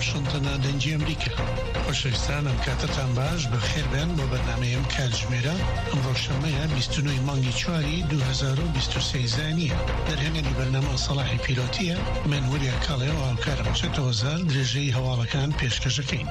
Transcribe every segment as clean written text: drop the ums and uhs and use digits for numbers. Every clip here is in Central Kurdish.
واشنطن دنجی امریکا. خوشویستانم کاتتان باش بخیر بن با برنامه‌ام کاتژمێرە ئەمڕۆ شەمەیە 29 مانگی چواری 2023 زانیە. دەرهێنەری بەرنامە سەلاحی پیرۆتیە من وریە کاڵێەوە هاوکارم چەتۆزار درێژەی هەواڵەکان پێشکەشەکەین.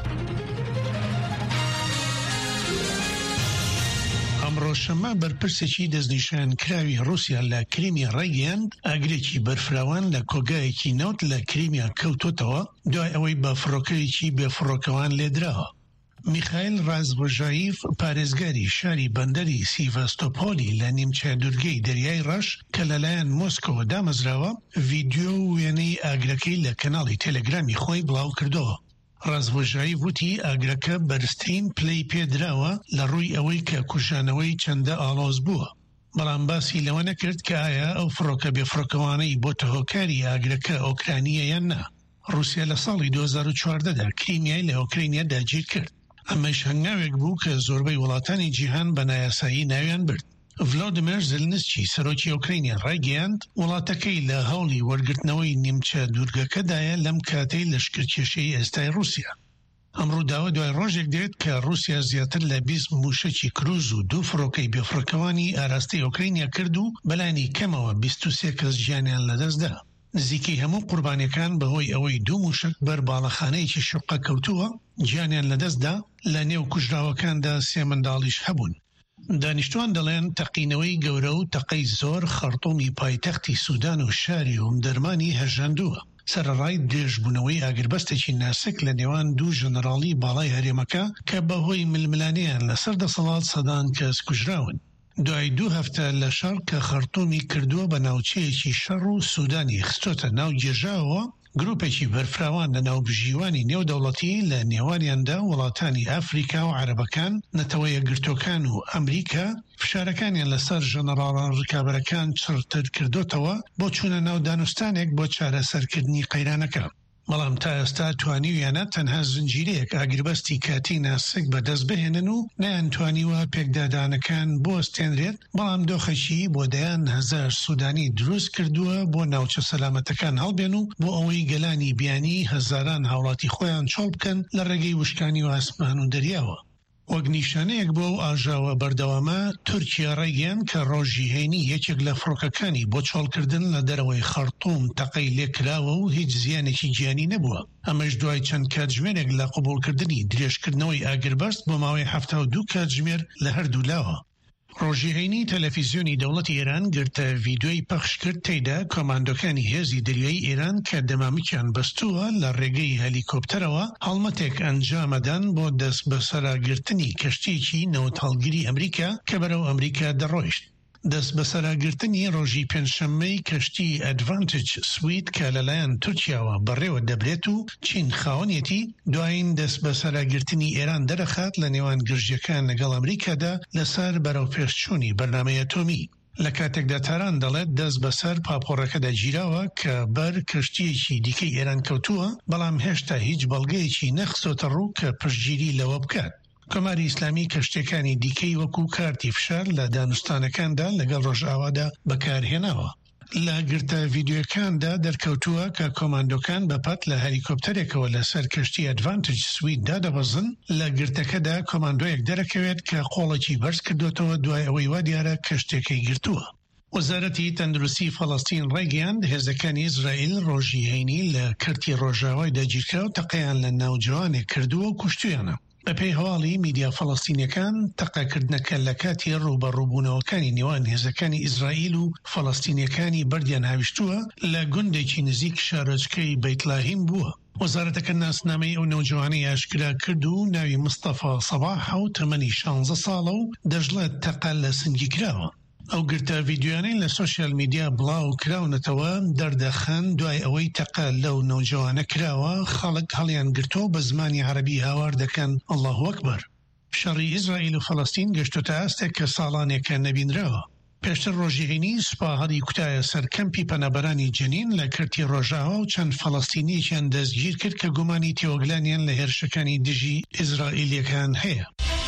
ڕۆژشەمە بەرپرسێکی دەستنیشان کراوی رووسیا لە کریمی ڕێگەیاند ئاگرێکی بەرفراوان لە کۆگایەکی نەوت لە کریمیا کەوتۆتەوە دوای ئەوەی بە فڕۆکەیەکی بێفڕۆکەوان لێدراوە. میخائیل رازڤۆژایف پارێزگاری شاری بەندەری سیڤاستۆپۆلی لە نیمچە دوورگەی دەریای ڕەش کە لەلایەن مۆسکۆ دامەزراوە ڤیدیۆ و وێنەی ئاگرەکەی لە کەناڵی تێلەگرامی خۆی بڵاو کردەوە. رازڤۆژایف وتی ئاگرەکە بەرزترین پلەی پێدراوە لە ڕووی ئەوەی کە کوژانەوەی چەندە ئاڵۆز بووە. بەڵام باسی لەوە نەکرد کە ئایا ئەو فڕۆکە بێفڕۆکەوانەی بۆتە هۆکاری ئاگرەکە ئۆکرانیە یان نا. رووسیا لە ساڵی 2014دا کریمیای لە ئۆکرینیا داگیر کرد. ئەمەش هەنگاوێک بوو کە زۆربەی وڵاتانی جیهان بە نایاسایی ناویان برد. ڤلۆدیمیر زلنسکی سەرۆکی ئۆکرینیا ڕایگەیاند وڵاتەکەی لە هەوڵی وەرگرتنەوەی نیمچە دوورگەکەدایە لەم کاتەی لەشکرکێشەی ئێستای رووسیا. ئەمڕۆ داوا دوای ڕۆژێک دێت کە رووسیا زیاتر لە 20 موشەکی کروز و 2 فڕۆکەی بێفڕۆکەوانی ئاراستەی ئۆکرینیا کرد و بەلانی کەمەوە 23 کەس گیانیان لەدەستدا. نزیکەی هەموو قوربانیەکان بەهۆی ئەوەی 2 موشک بەر باڵەخانەیەکی شوقە کەوتووە گیانیان لەدەستدا، لە نێو کوژراوەکاندا 3 منداڵیش هەبوون. دانیشتوان دەڵێن تەقینەوەی گەورە و تەقەی زۆر خەرتومی پایتەختی سوودان و شاری هومدەرمانی هەژاندووە. سەرەڕای درێژبوونەوەی ئاگربەستێکی ناسک لە نێوان 2 ژەنەراڵی باڵای هەرێمەکە کە بەهۆی ململانیان لەسەر دەسەڵات سەدان کەس کوژراون. دوای 2 هەفتە لە شەڕ کە خەرتومی کردووە بە ناوچەیەکی شەڕ و سوودانی خستۆتە ناو گێژاوەوە، گروپێکی بەرفراوان لە ناوبژیوانی نێودەوڵەتی لە نێوانیاندا وڵاتانی ئافریکا و عەرەبەکان، نەتەوەیە گرتوەکان و ئەمریکا فشارەکانیان لەسەر ژەنەراڵان ڕکابەرەکان چڕتر کردوتەوە بۆ چوونە ناو دانوستانێک بۆ چارەسەرکردنی قەیرانەکە. بەڵام تا ئێستا توانیویانە تەنها زنجیرەیەک ئاگربەستی کاتی ناسک بەدەست بهێنن و نەیانتوانیوە پێکدادانەکان بۆستێنرێت، بەڵام دۆخەشی بۆ دەیان هەزار سوودانی دروست کردووە بۆ ناوچە سەلامەتەکان هەڵبێن و بۆ ئەوەی گەلانی بیانی هەزاران هاوڵاتی خۆیان چۆڵ بکەن لە ڕێگەی وشکانی و ئاسمان و دەریاوە. وەک نیشانەیەک بۆ ئەو ئاژاوە بەردەوامە تورکیا ڕێگەیان کە ڕۆژی هەینی یەکێک لە فڕۆکەکانی بۆ چۆڵکردن لە دەرەوەی خەرتوم تەقەی لێکراوە و هیچ زیانێکی گیانی نەبووە. ئەمەش دوای چەند کاتژمێرێک لە قبولکردنی درێژکردنەوەی ئاگربەست بۆ ماوەی 72 کاتژمێر لە هەردوو لاوە. ڕۆژی هەینی تەلەڤیزیۆنی دەوڵەتی ئێران گرتە ڤیدیۆی پەخش کرد تێیدا کۆماندۆکانی هێزی دەریایی ئێران کە دەمامکیان بەستووە لە ڕێگەی هەلیکۆپتەرەوە هەڵمەتێک ئەنجامەدان بۆ دەست بەسەراگرتنی کەشتیەکی نەوت هەڵگیری ئەمریکا کە بەرەو ئەمریکا دەڕۆیشت. دەست بەسەراگرتنی ڕۆژی پێنجشەممەی کەشتی ئەدڤانتج سوید کە لەلایەن تورکیاوە بەڕێوە دەبرێت و چین خاوەنیەتی، دوایین دەست بەسەراگرتنی ئێران دەرەخات لە نێوان گرژیەکان لەگەڵ ئەمریکادا لەسەر بەرەو پێشچوونی بەرنامەی ئەتۆمی. لە کاتێکدا تاران دەڵێت دەست بەسەر پاپۆڕەکەدا گیراوە کە بەر کەشتیەکی دیکەی ئێران کەوتووە، بەڵام هێشتا هیچ بەڵگەیەکی نەخستۆتە ڕوو کە پشتگیری لەوە بکات. کۆماری ئیسلامی کەشتەکانی دیکەی وەکو کارتی فشار لە دانوستانەکاندا لەگەڵ ڕۆژئاوادا بەکارهێناوە. لە گرتە ڤیدیۆکاندا دەرکەوتووە کە کۆماندۆکان بەپەت لە هەلیکۆپتەرێکەوە لەسەر کەشتی ئەدڤانتج سویددا دەبەزن. لە گرتەکەدا کۆماندۆیەک دەرەکەوێت کە قۆڵێکی بەرز کردوێتەوە دوای ئەوەی وا دیارە کەشتێکەی گرتووە. وەزارەتی تەندروستی فەڵەستین ڕێگەیاند هێزەکانی ئیزرائیل ڕۆژی هەینی لە کەرتی ڕۆژاوای داگیرکرا و تەقەیان لە ناوجوانێک کردووە و کوشتویانە. بەپێی هەواڵی میدیا فەڵەستینیەکان تەقەکردنەکە لە کاتی ڕوبەڕووبوونەوەکانی نێوان هێزەکانی ئیزرائیل و فەڵەستینیەکانی بەردیان هاویشتووە لە گوندێکی نزیک شارۆچکەی بەیتلاهیم بووە. وەزارەتەکە ناسنامەی ئەو نەوجوانەی ئاشکرا کرد و ناوی مستەفا سەباح و تەمەنی 16 ساڵە و دەژڵێت تەقە لە سنگی کراوە. ئەو گرتە ڤیدیۆانەی لە سۆشیال میدیا بڵاو کراونەتەوە دەردەخەن دوای ئەوەی تەقە لەو نەوجوانە کراوە خەڵک هەڵیان گرتۆ بە زمانی عەرەبی هاوار دەکەن ئەڵڵاهو ئەکبەر. شەڕی ئیزرائیل و فەڵەستین گەشتۆتە ئاستێک کە ساڵانێکە نەبینراوە. پێشتر ڕۆژی هەینی سوپا هەڵی کوتایە سەر کەمپی پەنابەرانی جەنین لە کەرتی ڕۆژاوە و چەند فەڵەستینیەکیان دەستگیر کرد کە گومانی تێوەگلانیان لە هێرشەکانی دژی ئیزرائیلیەکان هەیە.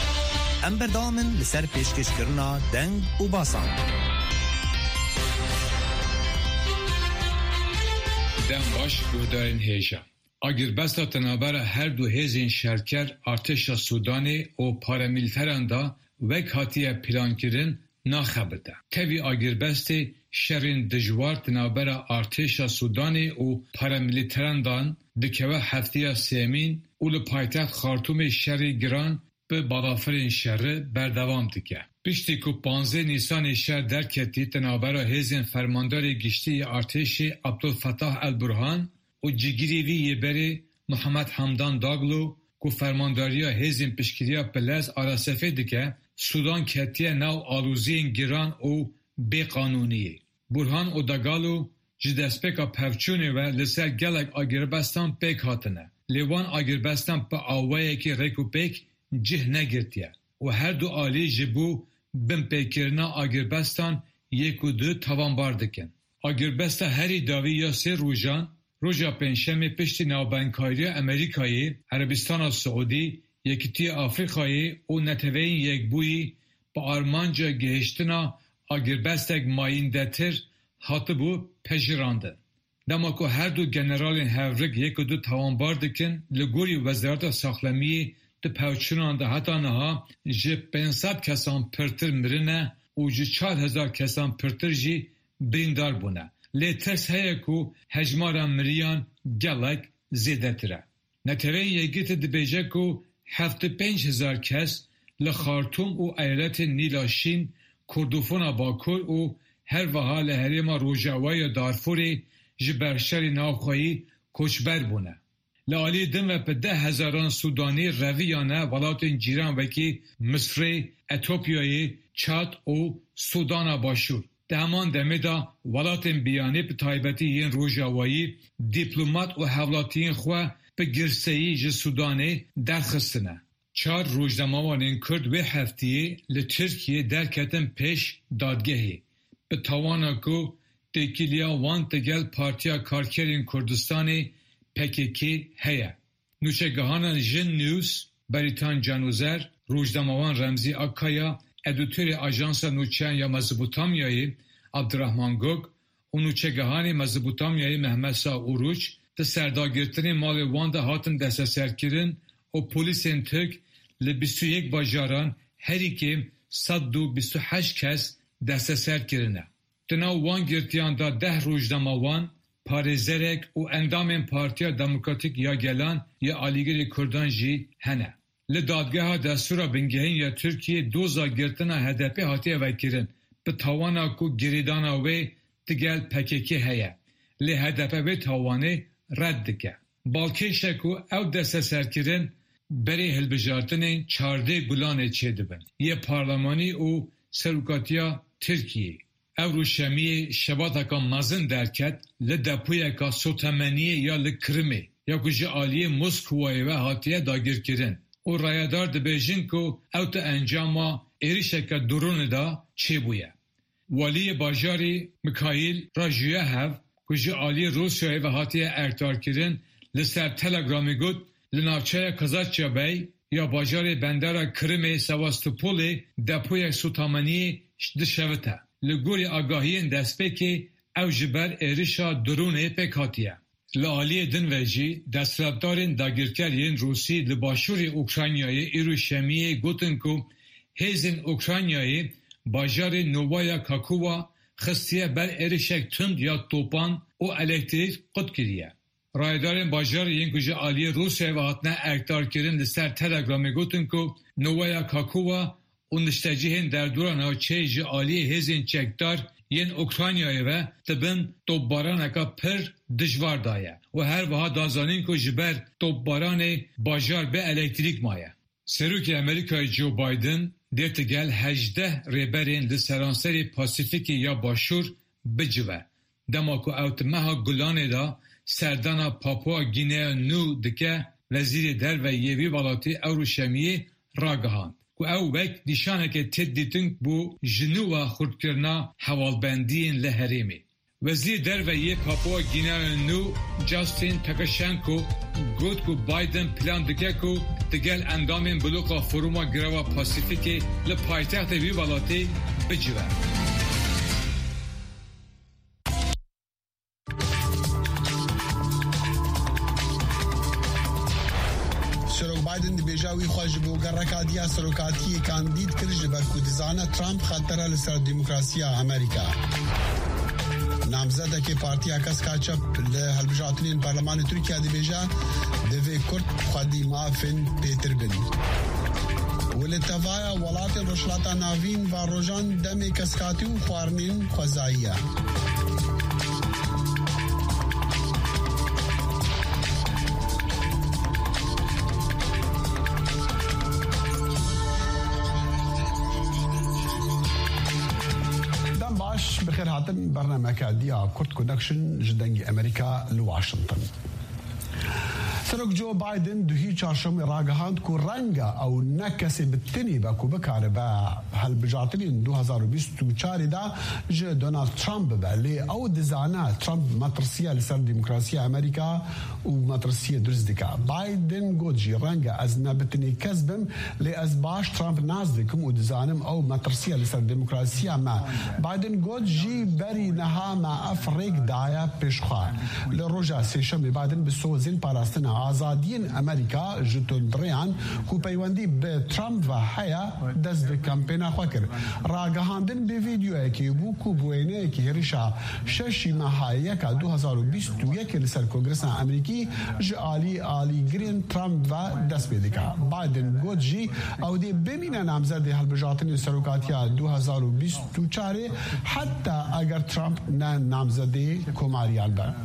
ئەم بەردەوامن لەسەر پێشکەشکردنا دەنگ و باسان. دەنگ باش گۆدارن هێژە. آگربستا تنابر هر دو هیزین شرکر ارتشا سودانی و پاراملیتران دا وک هاتیه پلان کرن ناخبرده. تبی آگربستی شرین دجوار تنابر ارتشا سودانی و پاراملیتران دان دکوه هفتیه سیمین و لپایتخت خارتوم شری گران به بالافرین شر بردوام دکه. پشتی که 15 نیسان شهر درکتی تنابر هیزین فرماندار گشتی ارتشی عبدالفتاح البرهان و جگیری وی بری محمد حمدان داگلو که فرمانداریا هیزین پشکریا پلز آراسفه دکه سودان کتیه نو آلوزین گران و بی قانونیه. برهان و داگالو جدسپیکا پفچونه و لسر گلک آگربستان پیک هاتنه. لیوان آگربستان پا آوائه که ریکو پیک جه نگرتیه و هر دو آلی جبو بم پیکرنا آگربستان یک و دو توانبار دکن. آگربستا هری داوی یا سه روژا پنجشنبه پشتی نوبنکاری امریکایی، عربستان سعودی، یکیتی آفریقایی و نتوین یک بویی با آرمانجا گهشتنا آگربستک مایندتر هاتبو پژراندن. دما که هر دو جنرالین هفرک یک و دو توانبار دکن لگوری وزارت ساخلمی ده پوچنان ده حتی نها جه 500 کسان پرتر مرنه و جه 4000 کسان پرتر جی بریندار بونه. لی ترس هیا که هجمارا مریان گلک زیده تره. نتوین یکیت ده بیجه که 75,000 کس لخارتوم و ایالت نیلاشین کردوفون باکور و هر وها لحریم روژاوای دارفوری جبرشر ناوخوایی کچبر بونه. لالی دم و په 10,000 سودانی رویانه ولاتین جیران وکی مصر، اتیوپیای، چاد و سودان باشور. دهمان دمه دا ولاتین بیانی به تایبتی این روژاوایی دیپلومات و حولاتین خواه به گرسهی ج سودانی درخستنه. 4 روزنامه‌وان کرد و هفتیه لترکیه درکتن پیش دادگاهی. به توانا که تکیلیا وان تگل پارتیا کارکرین کردستانی پککی هیا. نوچگهانان جن نیوز، بریتان جانوزر، روزنامه‌وان رمزی آکایا، ادیتور آژانس نوچه‌ان یا مزبوطامیایی عبدالرحمن گوگ و نوچگهانی مزبوطامیایی محمد سا اوروچ ده سرداگرتنی مال وان ده هاتن دست سرکرین و پولیسین ترک ل 21 باجاران هری که 128 کس دست سرکرینه. تناو وان گرتیان دا 10 روزنامه‌وان پارێزەرێک و ئەندامên Partiya Demokratîk ya Gelan ya Alîgirê Kurdan jî hene. Li dadgeha destûra bingehîn ya Tirkiyê doza girtina HDP hatiye vekirin bi tawana ku girêdana wê digel PKK heye. Lê HDP vê tawanê red dike. Balkêşe ku ew desteserkirin berê hilbijartinên çardê gulanê çêdibin. Yê parlemanî û serokatiya Tirkiyê. Ev rûşemiyê şebateka mezin derket li depûyeka sotemeniyê ya li Kirimê ya ku ji aliyê Moskowayê ve hatiye dagirkirin. û rayedar dibêjin ku ew ti encama êrişeka dronê da çêbûye. Waliyê bajarê Mikhail Razhiyev ku ji aliyê Rusyayê ve hatiye erkdarkirin li ser Telegramê got li navçeya Kazakça Bey ya bajarê bendera Kirimê Sevastopolê depûyek sotemeniyê dişevite. Li gorî agahiyên destpêkê ew ji ber êrişa dronê pêk hatiye. Li aliyê din ve jî desthilatdarên dagirkeriyên Rûsî li başûrê Ukraynayê îro şemiyê gotin ku hêzên Ukraynayê bajarê Novaya Kakova xistiye ber êrişek tund ya topan û elektrîk qut kiriye. Rayedarên bajarê yên ku ji aliyê Rûsyayê ve hatine erkdarkirin li ser Telegramê gotin ku Novaya Kakova û niştecihên derdora navçeyê ji aliyê hêzên çekdar yên Ukraynayê ve dibin topbaraneka pir dijwar daye û her wiha dazanîn ku ji ber topbaranê bajar bê elektrîk maye. Serokê Amerîkayê Joe Biden dê tigel 18 rêberên li seranserê Pasîfikê ya Başûr bicive. Dema ku ew ti meha Gulanê da serdana Papua Guinea Nû dike, Wezîrê Derve wî welatî Ewroşemiyê ragihand. Ku ew wek nîşaneke tê dîtin bû ji nû ve xurtkirina hewalbendiyên li herêmê. Wezîr Derve yê Papua Guinea Nû Justin Takashenko got ku Biden plan dike ku digel endamên bloka Foruma Greva Pasîfikê li paytextê wî welatê bicive. وی خوش بو گرکادیا سروکاتی کاندید کرج بر کودزانه ترامپ خطر لسر دموکراسی امریکا نامزده که پارتیا کس کاچپ له هلبجاتنین پارلمان ترکیه دی بیجا دوی کرد خودی مافن پیتر بن ولتفایا ولات رشلاتا ناوین و روجان دمی کسکاتی و خوارنین خوزاییه بخير هاتن برنامج ديا كورت كونكشن جدنجي أمريكا لواشنطن سرق جو بايدن دهي چهارشنبه راگهاند کو رنگا او نکسی بتنی با کو بکاره با هالبجاتلین 2024 دا جو دونالد ترامپ بلی او دزانا ترامپ مترسیه لسر دموکراسی امریکا و مترسیه درزدکا بايدن گود جی رنگا از نبتنی کذبم لی از باش ترامپ نازدکم و دزانم او مترسیه لسر دموکراسی ما بايدن گود جی بری نها ما افریق دایا پیشخواه لروجا سیشم بايدن بسوزین پاراستنا آزادین امریکا جتون دریان کو پیوندی به ترامپ و حیا دست به کمپینا خوکر راگهاندن به ویدیو که بو کو بوینه که هریشا ششی ماهایه که 2021 لسر کنگرس امریکی آلی گرین ترامپ و دست بیدکا بایدن گود جی او دی بمینه نامزد هلبجاتن سروکاتیا 2024 حتی اگر ترامپ نه نامزد کماریان با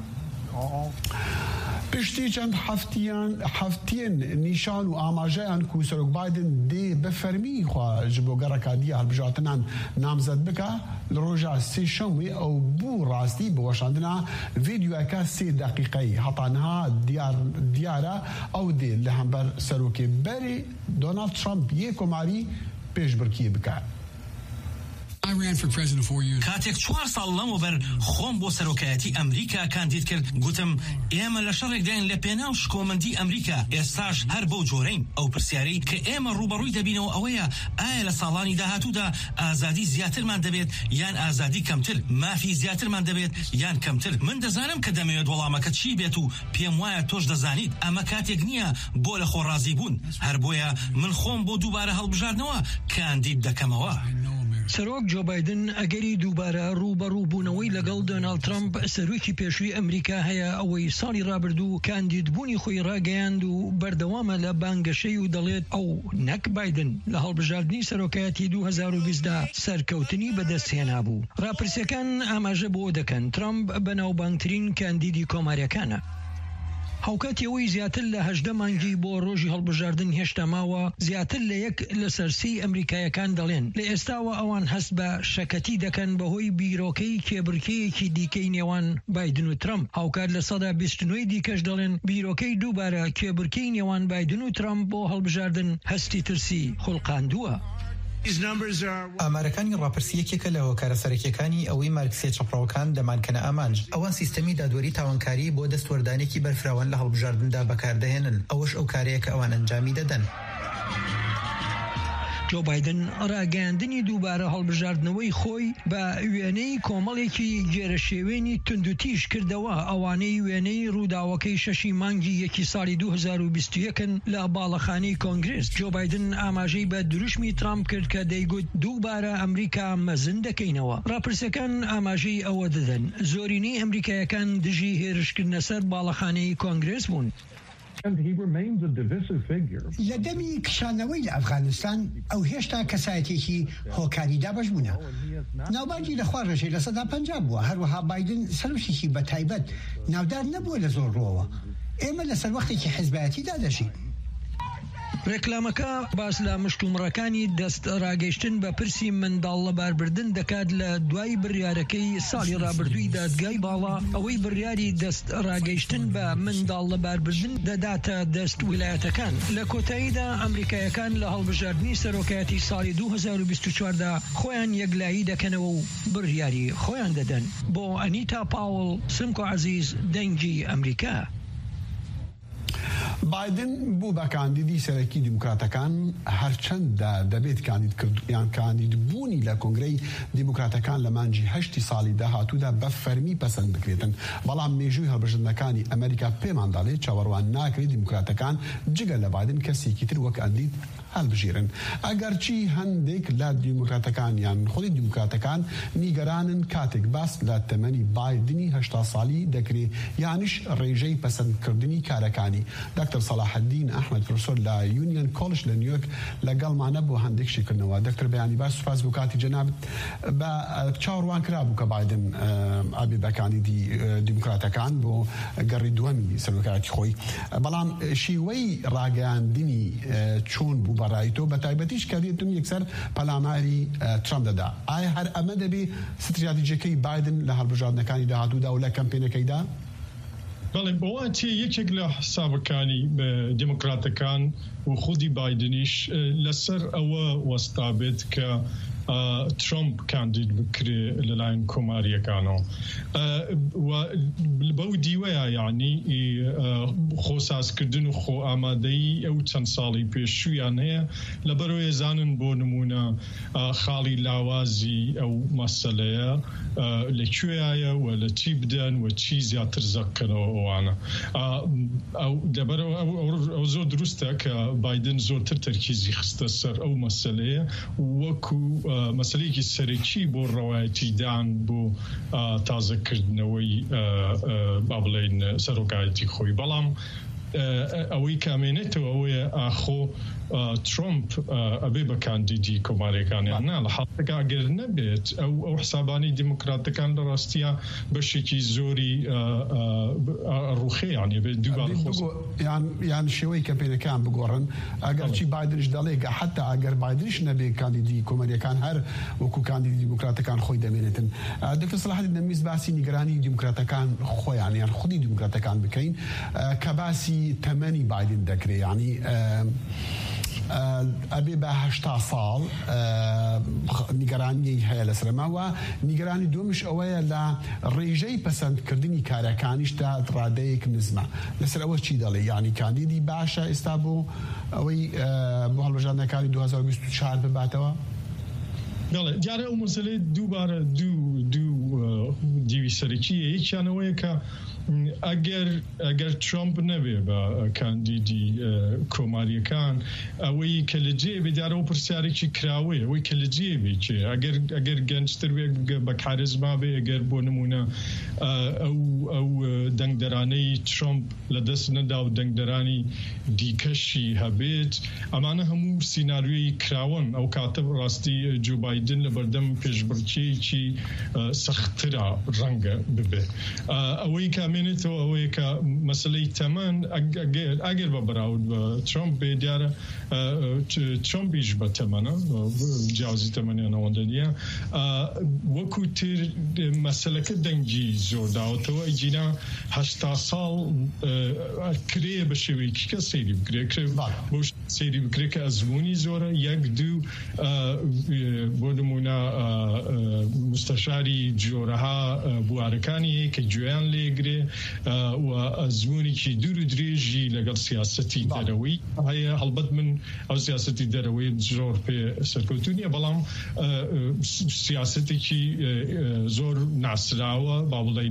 پشتی چند هفتین نیشان و آماجهان کو سرک بایدن دی بفرمی خواه جبو گرکادی هلبجاتنان نامزد بکا لروجا سی شنوی او بو راستی بوشاندنا ویدیو اکا 3 دقیقی حطانها دیاره او دی لهمبر سروکی بری دونالد ترامپ یکماری پیش برکی بکا I ran for president 4 years. کاتێک 4 ساڵ لەمەوبەر خۆم بۆ سەرۆکایەتی ئەمریکا کاندید کرد گوتم ئێمە لە شەڕێک داین لە پێناو شکۆمەندی ئەمریکا ئێستاش هەر بەو جۆرەین ئەو پرسیارەی کە ئێمە ڕوبەڕووی دەبینەوە ئەوەیە ئایا لە ساڵانی داهاتوودا ئازادی زیاترمان دەبێت یان ئازادی کەمتر مافی زیاترمان دەبێت یان کەمتر من دەزانم کە دەمەوێت وەڵامەکە چی بێت و پێم وایە تۆش دەزانیت ئەمە کاتێک نییە بۆ لە خۆڕازی بوون هەر بۆیە من خۆم بۆ دووبارە هەڵبژاردنەوە کاندید دەکەمەوە سەرۆک جو بايدن ئەگەری دووبارە ڕوبەڕووبوونەوەی لەگەڵ دۆنالد ترامپ سەرۆکی پێشووی ئەمریکا هەیە ئەوەی ساڵی ڕابردوو کاندیدبوونی خۆی ڕاگەیاند و بەردەوامە لە بانگەشەی و دەڵێت ئەو نەک بايدن لە هەڵبژاردننی سەرۆکایەتی 2020دا سەرکەوتنی بەدەستهێنا بوو ڕاپرسیەکان ئاماژە بۆ دەکەن ترامپ بەناوبانگترین کاندیدی کۆماریەکانە هاوکاتیەوەی زیاتر لە 18 مانگی بۆ ڕۆژی هەڵبژاردن هێشتا ماوە زیاتر لە یەک لە سەرسی ئەمریکایەکان دەڵێن لە ئێستاوە ئەوان هەست بە شەکەتی دەکەن بەهۆی بیرۆکەی کێبرکەیەکی دیکەی نێوان بايدن و ترامپ هاوکات لە سەدا 29 دیکەش دەڵێن بیرۆکەی دووبارە کێبرکەی نێوان بايدن و ترامپ بۆ هەڵبژاردن هەستی ترسی خوڵقاندووە ئامارەکانی ڕاپرسیەکێکە لە هۆکارە سەرەکیەکانی ئەوەی مارکسیە چەپڕەوەکان دەمانکەنە ئامانج ئەوان سیستەمی دادوەری تاوانکاری بۆ دەستوەردانێکی بەرفراوان لە هەڵبژاردندا بەکاردەهێنن ئەوەش ئەو کارەیە کە ئەوان ئەنجامی دەدەن جو بايدن ڕاگەاندنی دووبارە هەڵبژاردنەوەی خۆی بە وێنەی کۆمەڵێکی گێرەشێوێنی توندوتیش کردەوە ئەوانەی وێنەی ڕووداوەکەی 6 مانگی یەکی ساڵی 2021 لە باڵەخانەی کۆنگرس جو بايدن ئاماژەی بە دروشمی ترامپ کرد کە دەیگوت دووبارە ئەمریکا مەزن دەکەینەوە ڕاپرسەکان ئاماژەی ئەوە دەدەن زۆرینەی ئەمریکایەکان دژی هێرشکردنە سەر باڵەخانەی کۆنگرس بوون لە دەمی کشانەوەی لە ئەفغانستان ئەو هێشتا کەسایەتێکی هۆکاری دابەش بوونە ناوبانگی لە خوار ڕێژەی لە سەدا 50 بووە هەروەها بايدن سەرۆکێکی بەتایبەت ناودار نەبووە لە زۆر ڕۆوە ئێمە لە سەروەختێکی حیزبایەتیدا دەژین ڕێکلامەکە باس لە مشتومڕەکانی دەست ڕاگەیشتن بە پرسی منداڵ لەباربردن دەکات لە دوای بڕیارەکەی ساڵی ڕابردووی دادگای باڵا ئەوەی بڕیاری دەست ڕاگەیشتن بە منداڵ لەباربردن دەداتە دەست ویلایەتەکان لە کۆتاییدا ئەمریکایەکان لە هەڵبژاردننی سەرۆکایەتی ساڵی 2024دا خۆیان یەکلایی دەکەنەوە و بڕیاری خۆیان دەدەن بۆ ئەنیتا پاوڵ سمکۆ عەزیز دەنگی ئەمریکا بايدن بوو بە کاندیدی سەرەکی دیموکراتەکان هەرچەندە دەبێت کاندیدبوونی لە کۆنگرەی دیموکراتەکان لە مانجی 8 ساڵی داهاتوودا بە فەرمی پەسەند بکرێتن، بەڵام مێژووی هەڵبژاردنەکانی ئەمریکا پێمان دەڵێت چاوەڕوان ناکرێت دیموکراتەکان جگە لە بايدن کەسێکی تر وەک ئەندید هەڵبژێرن. ئەگەرچی هەندێک لە دیموکراتەکان یان خۆی دیموکراتەکان نیگەرانن کاتێک باس لە تەمەنی بايدنی 8 ساڵی دەکرێت یانیش ڕێژەی پەسەندکردنی کارەکانی. دکتر صلاح الدین ئەحمەد پرۆفێسۆر لە یونیۆن کۆڵج لە نیویۆرک لەگەڵمانە بۆ هەندێک شتێکردنەوە. دکتر بەیانی باش سوپاس بۆ کاتی جەنابەت. بە چاوەڕوان کرابوو کە بايدن ئابێ بە کاندیدی دیموکراتەکان بۆ گەڕی دووەمی سەرۆکایەتی خۆی، بەڵام شیوەی ڕاگەیاندنی چۆن بوو بەڕای تۆ بە تایبەتیش کە دێتون یەکسەر پەلاماری ترامپ دەدا. ئایا هەر ئەمە دەبێ ستراتیژیەکەی بايدن لە هەڵبژاردنەکانی داهاتوودا و لە کەمپێنەکەیدا؟ بەڵێ بۆواتێ یەکێک لە حسابەکانی دیموکراتەکان و خودی بايدنیش لەسەر ئەوە وەستا بێت کە ترامپ کاندید بکرێ لەلایەن کۆماریەکانەوە بەو دیوەیە، یعنی خۆسازکردن و خۆ ئامادەیی ئەو چەند ساڵی پێشوویان هەیە لەبەرەوەی ئێزانن بۆ نمونە خاڵی لاوازی ئەو مەسەلەیە لەکوێیە و لە چی بدەن و چی زیاتر زەکەنەوە ئەوانە. لەبەرەوە ئەو زۆر دروستە کە بايدن زۆرتر تەرکیزی خستە سەر ئەو مەسەلەیە وەکو مەسەلەیەکی سەرەکی بۆ ڕەوایەتی دان بۆ تازەکردنەوەی با بڵێن سەرۆکایەتی خۆی. بەڵام ئەوەی کامێنێتەوە ئەوەیە ئاخۆ ترامپ ئەبێ بە کاندیدی کۆماریەکانیان نا لە حاڵەتێکا ئەگەر نەبێت ئەو حسابانی دیموکراتەکان لە ڕاستیە بەشێکی زۆری ڕوخەیان بێت دووبارە یان شێوەی کەمپێنەکان بگۆڕن. ئەگەرچی بايدنش دەڵێ حتا ئەگەر بايدنش نەبێ کاندیدی کۆماریەکان هەر وەکو کاندیدی دیموکراتەکان خۆی دەمێنێتن. دکتۆر صلاح الدین دەمویست باسی نیگەرانی دیموکراتەکان خۆیان یان خودی دیموکراتەکان بکەین کە باسی تەمەنی بايدن دەکرێت، یعنی ئەبێ بە 8 ساڵ نیگەرانی هەیە لەسەرماوە. نیگەرانی دووەمش ئەوەیە لە ڕێژەی پەسەندکردنی کارەکانیشدا ڕادەیەک نزمە. لەسەر ئەوە چی دەڵێ؟ یعنی کاندیدی باشە ئێستا بۆ ئەوەی بۆ هەڵبژاردنەکانی 2024 بباتەوە؟ بەڵێ دیارە ئەو مەسەلەی دووبارە دوو دیوی سەرەکیە. یەکیانەوەیە کە ئەگەر ترامپ نەبێ بە کاندیدی کۆماریەکان ئەوەی کە لە جێ بێ دیارەوە پرسیارێکی کراوەیە ئەوەی کە لە جێ بێ چێ ئەگەر گەنجتر بێ بە کارزما بێ ئەگەر بۆ نمونە ئەو دەنگدەرانەی ترامپ لە دەست نەدا و دەنگدەرانی دیکەشی هەبێت ئەمانە هەموو سیناریۆی کراون ئەو کاتە ڕاستی جو بايدن لە بەردەم پێشبڕکێکی سەختترە ڕەنگە ببێ. ئەوەی کامێنێتەوە ئەوەیە کە مەسلەی تەمەن ئەگەر بە بەراورد بە ترامپ بێ دیارە ترامپیش بە تەمەنە جیازی تەمەنیان ئەوەندە نییە وەکو تر مەسەلەکە دەنگی زۆر داوەتەوە ئیجینا 8 ساڵ کرێ بە شێوەیەکی کە سەیری بکرێ بۆ سەیری بکرێ کە ئەزمموی زۆرە یەک دوو بۆ نمونە مستەشاری جۆرەها بوارەکانی کە گوێیان لێگرێ و ئەزممویێکی دوور و درێژی لەگەڵ سیاسەتی دەرەوەی هەیە. هەڵبەت من ئەو سیاسەتی دەرەوەی زۆر پێ سەرکەوتونیە، بەڵام سیاسەتێکی زۆر ناسراوە با بڵێن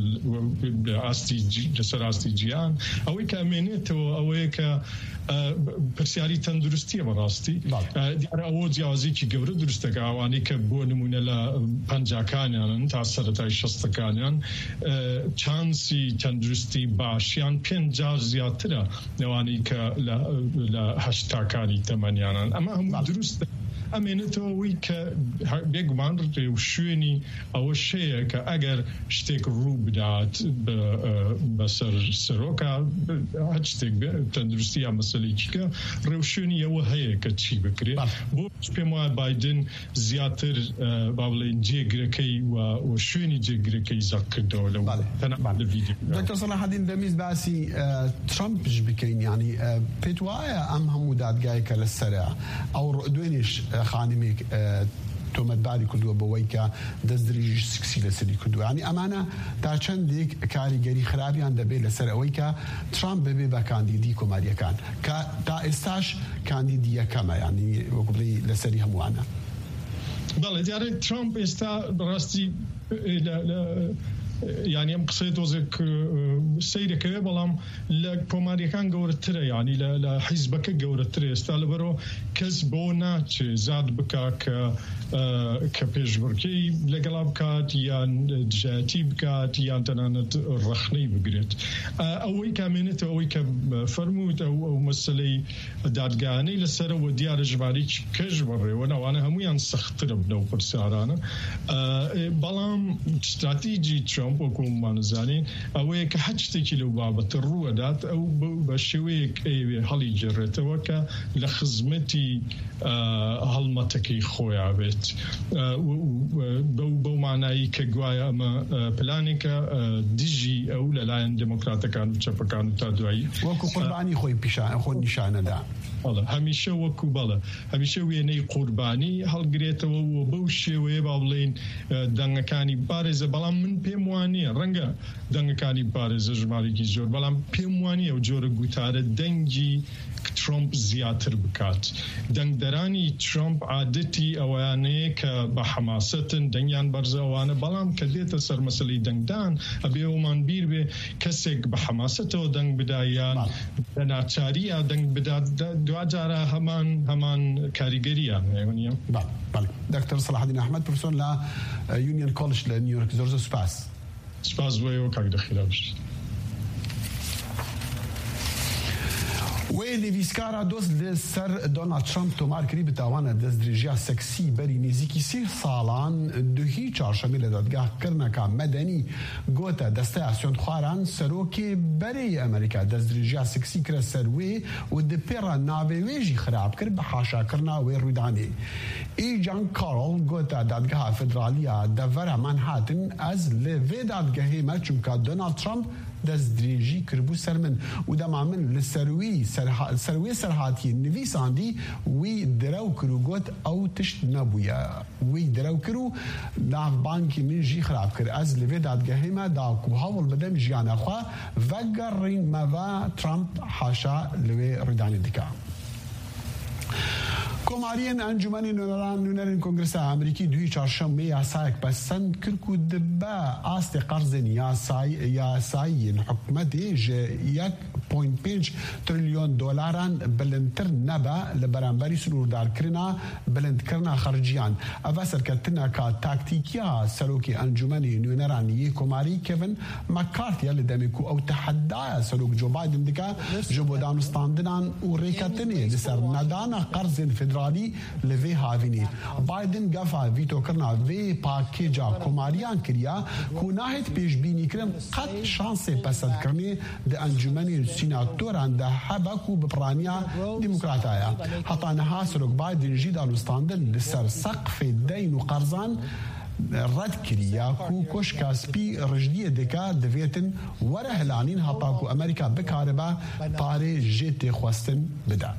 لەسەر ئاستی جیان. ئەوەی کە ئەمێنێتەوە ئەوەیە کە پرسیاری تەندروستیە بەڕاستی دیارە ئەوە جیاوازێکی گەورە دروستەکە ئەوانەی کە بۆ نمونە لە پەنجاکانیان تا سەرەتای 60ەکانیان چانسی تەندروستی باشیان 50 زیاترە لەوانەی کە لە 80کانی تەمەنیانان. ئەمە هەموو دروستە. ئەمێنێتەوەی کە بێگومان شوێنی ئەوە شەیە کە ئەگەر شتێک ڕوو بدات بەسەر سەرۆکە هەچ شتێک تەندروستی یا مەسەلەیەکیکە ڕێوشێنی ئەوە هەیە کە چی بکرێت. بۆ پێم وایە بايدن زیاتر با بڵێن جێگرەکەی و شوێنی جێگرەکەی زەق کردەوە لەو ڤیدیۆ. دکتۆر صلاح الدین دەمویست باسی ترامپش بکەین، یعنی پێت وایە ئەم هەموو دادگای کە لەسەرە ئەو دوێنێش خانمێک تۆمەتباری کردووە بەوەی کە دەستدرێژی سکسی لەسەری کردووە. یعنی ئەمانە تا چەندێک کاریگەری خراپیان دەبێت لەسەر ئەوەی کە ترامپ ببێ بە کاندیدی کۆماریەکان کە تا ئێستاش کاندیدی یەکەمە، یعنی وەکو بڵێ لەسەری هەمووانە. بەڵێ دیارە ترامپ ئێستا بەڕاستی یعنی ئەم قسەی تۆزێک سەیرەکەوێ بەڵام لە کۆماریەکان گەورەترە، ینی لە حیزبەکە گەورەتر ئێستا لەبەرەوە کەس بۆ ناچێ زاد بکا کە پێشبڕکەی لەگەڵا بکات یان دژایەتی بکات یان تەنانەت ڕەخنەی بگرێت. ئەوەی کامێنێتە ئەوەی کە فەرمووت ئەو مەسەلەی دادگانەی لەسەرەوە دیارە ژمارەی کەش بەڕێوە ناوانە هەمویان سەختترە بنەو پرسیارانە، بەڵام استراتیجی ترامپ وەکومانزانین ئەوەیە کە هەچ شتێکی لەو بابەتە ڕووەدات ئەو بە شێوەیەک ئەوێ هەڵی جێڕێتەوە کە لە خزمەتی هەڵمەتەکەی خۆیان بێت، بەو مانایی کە گوایە ئەمە پلانێکە دژی ئەو لەلایەن دموکراتەکان و چەپەکان و تا دوایی وەکو قوربانی خۆی خۆ نیشانەدا. هەمیشە وەکو بەڵە هەمیشە وێنەی قوربانی هەڵگرێتەوە و بەو شێوەیە با بڵێن دەنگەکانی بارێزە، بەڵام من پێم وانە ڕەنگە دەنگەکانی بارێزە ژمارێکی زۆر، بەڵام پێم وانە ئەو جۆرە گوتارە دەنگی ترامپ زیاتر بکات. دەنگدەرانی ترامپ عادەتی ئەوانەیە کە بە حەماسەتن دەنگیان بەرزەوانە، بەڵام کە دێتە سەر مەسەلەی دەنگدان ئەبێ ئەومان بیر بێ کەسێک بە حەماسەتەوە دەنگ بدایان بە ناچاریە دەنگ بدات دوجارە هەمان کاریگەریان نیە. بەڵێ دکتۆر سەلاحەدین ئەحمەد پرۆفێسۆر لە یونیۆن کۆڵج لە نیویۆرک، زۆر سپاس بۆیەوە کاک دەخیرا بشت. وی نویسکارا دۆست لەسەر دۆنالد ترامپ تۆمارکردی بتاوانە دەستدرێژیە سەکسی بەری نزیکی 30 ساڵان دوهی چارشەمە لە دادگاهکردنەکە مەدەنی گوتە دەستەیە سوێندخواران سەرۆکێ بەرەی ئەمریکا دەستدرێژیە سەکسی کرە سەر وێ و دپێڕە ناوێوێژی خراپ کرد بە حاشاکردنا وێ ڕوویدانێ. ئیجان کارۆل گوتە دادگاها فدرالیە دەڤەرە مانهاتن ئەز لە وێ دادگەهێمە چونکە دۆنالد ترامپ دەستدرێژی کردبوو سەر من و دەما من لە سەروێ سەرهاتی نویساندی وی درەو کرد و گوت ئەو تشت نەبووە، وی درەو کرد و ناوبانکی من ژی خراپ کرد. ئەز لەوێ دادگەهێمە داکو هەوڵ بدەم ژیانەخوا ڤەگەڕین مەڤە ترامپ حاشا لەوێ ڕوودانی دکا. کۆماریên Encûmenê Nûnerên Kongresa Amerîkî duhî çarşemê yasayek pesend kir ku dibe astê qerzên yasayî hikûmetê ji 1.5 trilyon dolaran bilindtir nebe li beramberî sirûrdarkirina bilindkirina xerciyan. Ev serketineka taktîkiya serokê Encûmenê Nûneran yê Komarî Kevin McCarthy li demê ku ew teheddaya serok Joe Biden dike ji bo danûstandinan û rêketinê li ser nedana qerzên federalî li vê havînê. Biden gefa vîtokirina vê pakêca komariyan kiriya ku nahêt pêşbînîkirin qet şansê pesendkirinê di encûmenên sînatoran de hebe ku bi piraniya demokrataya. Heta niha serok Biden jî danûstandin li ser seqfê deyn û qerzan red kiriya ku koşka spî rijdiyê dike divêtin were hilanîn heta ku Amerîka bikaribe parê jê têxwestin bide.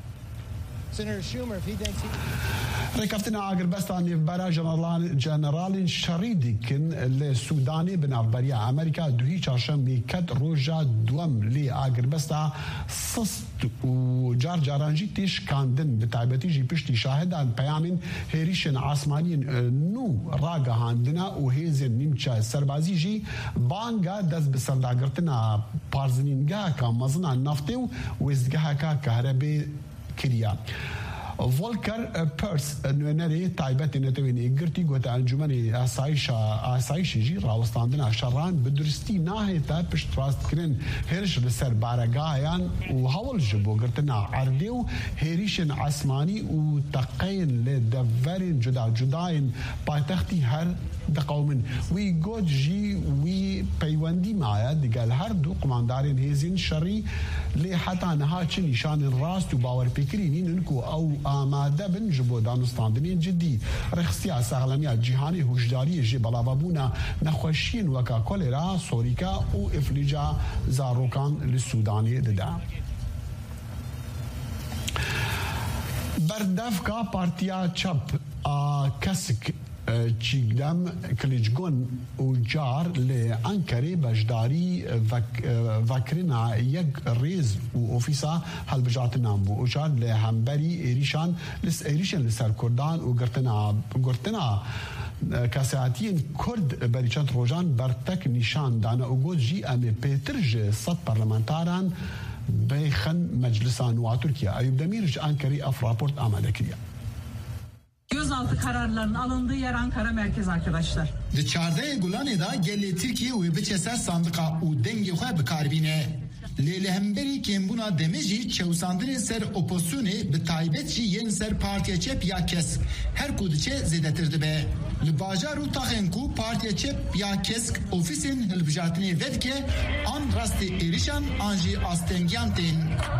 Rêkeftina Agiribesta nêvbera jeneralên şerî dikin li Sudanê bi navberiya Amerîka duhî çarşembê ket roja duem lê Agiribesta sist û caran jî tê şikandin bi taybetî jî piştî şahidan peyamên hêrîşên asmaniyên nû ragihandina û hêzên nîmçe serbazî jî banga dest bi serdagirtina parzinîngeheka mezina naftê û wêzgeheka kehrebê kiriya. Volker Perse nûnerê taybetê netewên girtî gote encûmenê asayişê jî rawestandina şerran bi duristî nahête piştrast-kirin hêriş li ser baregahan û hewl ji bo girtina erdê û hêrîşên esmanî û teqeyên li devverên cudayên paytextî her diqewmin. Wî got jî wî peywendî maye digel her du kumandarên hêzên şerî lê heta niha çi nîşanên rast û bawerpêkirî nînin ku ew amade bin ji bo danûstandinên ciddî. Rexsiya saxlemiya cîhanê hûşdariyê jê belavebûna nexweşiyên weka kolera, sorîka û îflîca zarokan li Sudanê dide. Berdevka Partiya Çap a Kesik چیگدم کلیجگون و جار لأنکره بجداری وکرنا یک ریز و اوفیسا هلبجات نامبو و جار لهمبری ایریشان لسر کردان و گرتنا کساتین کرد بریچند روزان برتک نشان دانا و گود جی امی پیترج صد پارلمانتاران بيخن مجلسان و Türkiye Ayub Demirci Ankara Afraport amade kiriyor. Gözaltı kararlarının alındığı yer Ankara merkez arkadaşlar. Di çardaye Gulane'da gelle Türkiye ve biçeser sandıka u dengi xwe bikarbine. Lele hemberi kembuna demeci çevsandire ser oposyonu bi taybet jî yên ser partiya çep ya kesk her ku diçe zêdetir dibe. Li bajar û taxên ku partiya çep ya kesk ofîsên hilbijartinê vedike an rastî êrişan an jî astengiyan tên.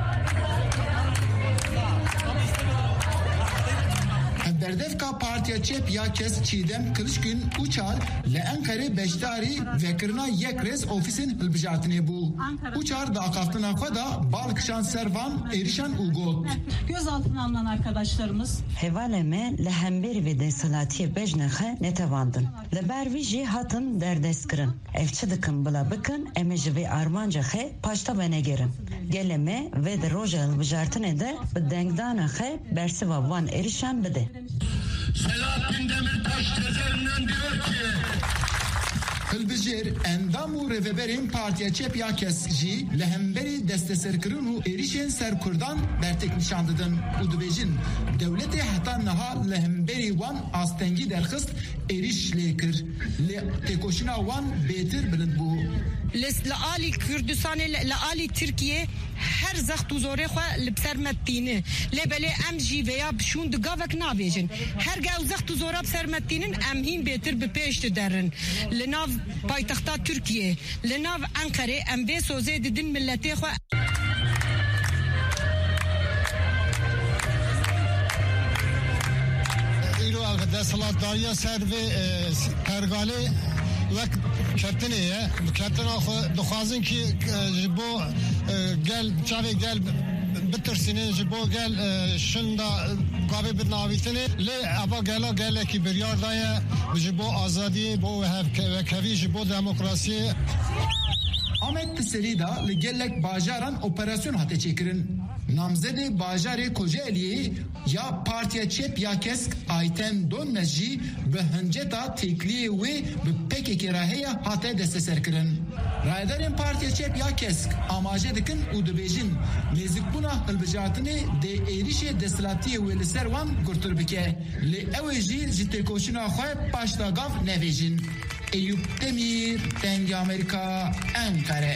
Berdevka partiya çep ya kes Çiğdem Kılıçgün Uçar le Ankara beşdari vekirna yek rez ofisin hilbijartine bu. Uçar da akaftına xweda balkşan servan erişan ugot. Gözaltına alınan arkadaşlarımız hevaleme le hemberi ve desalatiye bejnexe netevandın. Le berviji hatın derdeskirın. Evçidikin bila bıkın emeji ve armanca xe paşta venegerin. Geleme ve de roja hilbijartine de bidengdana xe bersiva van erişan bide. Selahattin Demirtaş tezerinden diyor ki Hilbijêr endam û rêveberên Partiya Çep ya kes jî li hemberî desteserkirin û êrişên serkurdan bertek nîşan didin û dibêjin dewletê heta niha li hemberî wan astengî derxist êriş lê kir lê têkoşîna wan bêtir bilind bû. Li alî Kurdistanê li alî Tirkiye her zext û zorê xwe li sermetîne lê belê em jî veya şûn di gavek navêjin her gew zext û zora sermetînin em hîn bêtir bi pêş diderin li nav paytexta Tirkiye li nav Enqerê em vê sozê didin milletê xwe. îro desthilatdariya ser vê pergalê wek kettinê ketina xwe dixwazin ki ji bo gel çavê gel bitirsînin ji bo gel şinda gavê binavîtinê lê eva gela gelekî biryar daye ji bo azadiyê bo vekevî ji bo demokrasiyê. Ahmet Piserî da li gelek bajaran operasyon hate çêkirin. Namzedê bajarê Kocaeli'ye ya Partiya Çep ya Kesk Ayten Donmez jî bi hinceta têkliyê wê bi PKK rahêya hate desteserkirin. Rayedarên Partiya Çep ya Kesk amaje dikin û dibêjin nêzîkbûna hilbijartinê dê êrişê desthilatiyê wê li ser wan gurtur bike. Lê ew ê jî ji têkoşîna xwe paşdagav nevêjin. Eyüp Demir, Dengê Amerika, Ankara.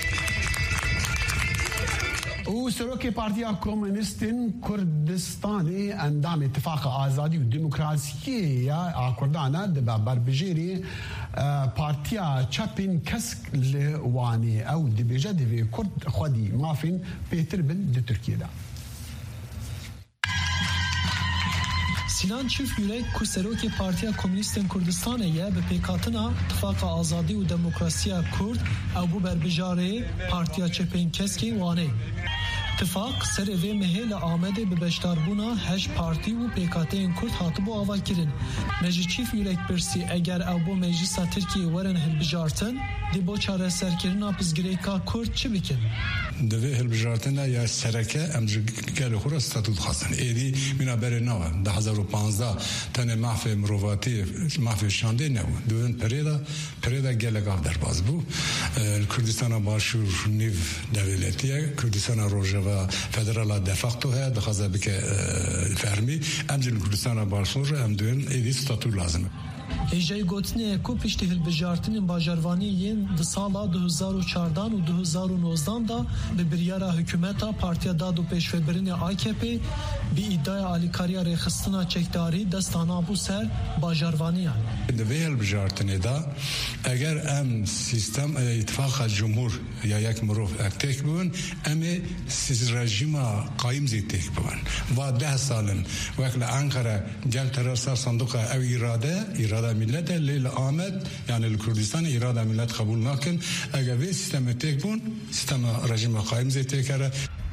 و سروک پارتیا کمونیستین کردستانی اندام اتفاق آزادی و دموکراسی یا کردانا دبا بربجیری پارتیا چپین کسک لوانی او دبیجه دوی کرد خودی مافین پیتر بن دی ترکیه دا. Sinan Çiftgürek ku serokê Partiya Komünîstên Kurdistanê ye bi pêkhatina Tifaka Azadî û Demokrasiya Kurd ew bû berbijarê Partiya Çepên Keskê wanê. Tifak serê vê mehê li Amedê bi beşdarbûna heş partî û pêkhateyên Kurd hatibû avakirin. Me ji Çiftgürek pirsî eger ew bo Meclisa Tirkiyê werin hilbijartin dê bo çareserkirina pizgirêka Kurd çi bikin? Divê hilbijartina ya sereke em ji gelê xwe re statû dixwastin. Êdî mîna berê nawe. 2015 tenê mafê mirovatî mafê şandê nebû. Divin perêda gelek av derbas bû. Kurdistana Başûr nîv devletiye, Kurdistana Rojava Federala de facto heye dixwaze bike fermî. Em jî li Kurdistana Başûr em divin êdî statû lazim e. Hêjeyê gotinê ku piştî hilbijartinên bajarvaniyên di sala 2014 û 2019 da bi biryara hikûmeta Partiya Dad û Pêşvebirinê AKP bi îdaya alîkariya rêxistina çekdarî destana bû ser bajarvaniyan. Di vê hilbijartinê da eger em sîstem îtifaka Cumhur ya yek mirov têk bibin em ê rejîma qayîm zî têk bibin. Va 10 salin wek li Ankara gel terasa sanduqa ew îrada millet lê li Amed yani li Kurdistanê îrada millet qebûl nakin eger vê sîstemê têk bûn sîstema rejîma qayîm zê têkere.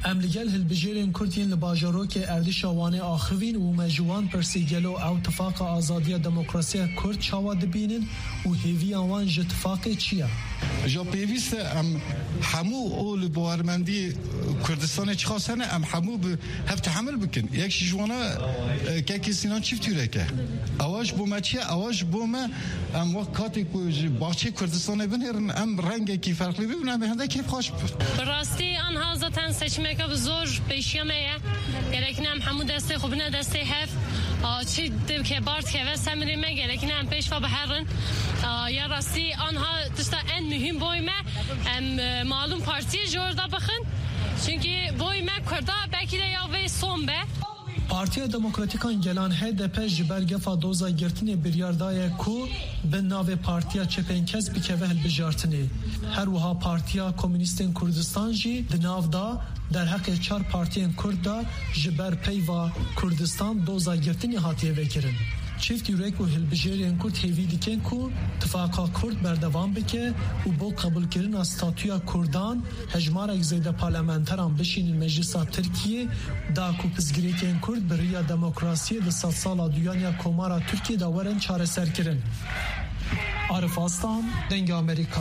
ام لگل هلبجیرین کردین لباجارو که اردش آوانه آخوین و مجوان پرسیگلو او اتفاق آزادی دموکراسی کرد چاوا دبینن و هیوی آوان اتفاق چیه؟ جا پیویست ام همو اول بوارمندی کردستان چخواستنه ام همو هف تحمل بکن یک جوانا که سینان چیف توره که اواش بومه چیه اواش بومه ام وقت کاتی که باچه کردستان بنهرن ام رنگ کی فرقی ببینم به هنده کیف خوش بود براستی آنها زتن سچمه که زور پیشیمه گرکنم همو دسته خوب نه دسته هف چی که بارد که و سمری ما گرکنم پیش و بحرن یا راستی آنها دسته en mühim boyma malum partiye jorda bakın çünkü boyma kurda belki de ya ve son be Partiya Demokratikan gelan HDP ji bergefa doza girtinê biryardaya ku bi navê Partiya Çepenkez bikeve hilbijartinê. Her wiha Partiya Komünistên Kurdistan jî di nav da derheqê çar partiyên Kurd da ji ber peyva Kurdistan doza girtinê hatiye vekirin. Çift yürek û hilbijarên Kurd hêvî dikin ku tifaka Kurd berdevam bike û bo qebûlkirina statûya Kurdan hejmarek zêde parlamenteran bişînin Meclisa Tirkiye da ku pizgirêkên Kurd bi rêya demokrasiyê di sed sala duyaniya komara Tirkiye da werin çareserkirin. Arif Aslan, Dengê Amerîka.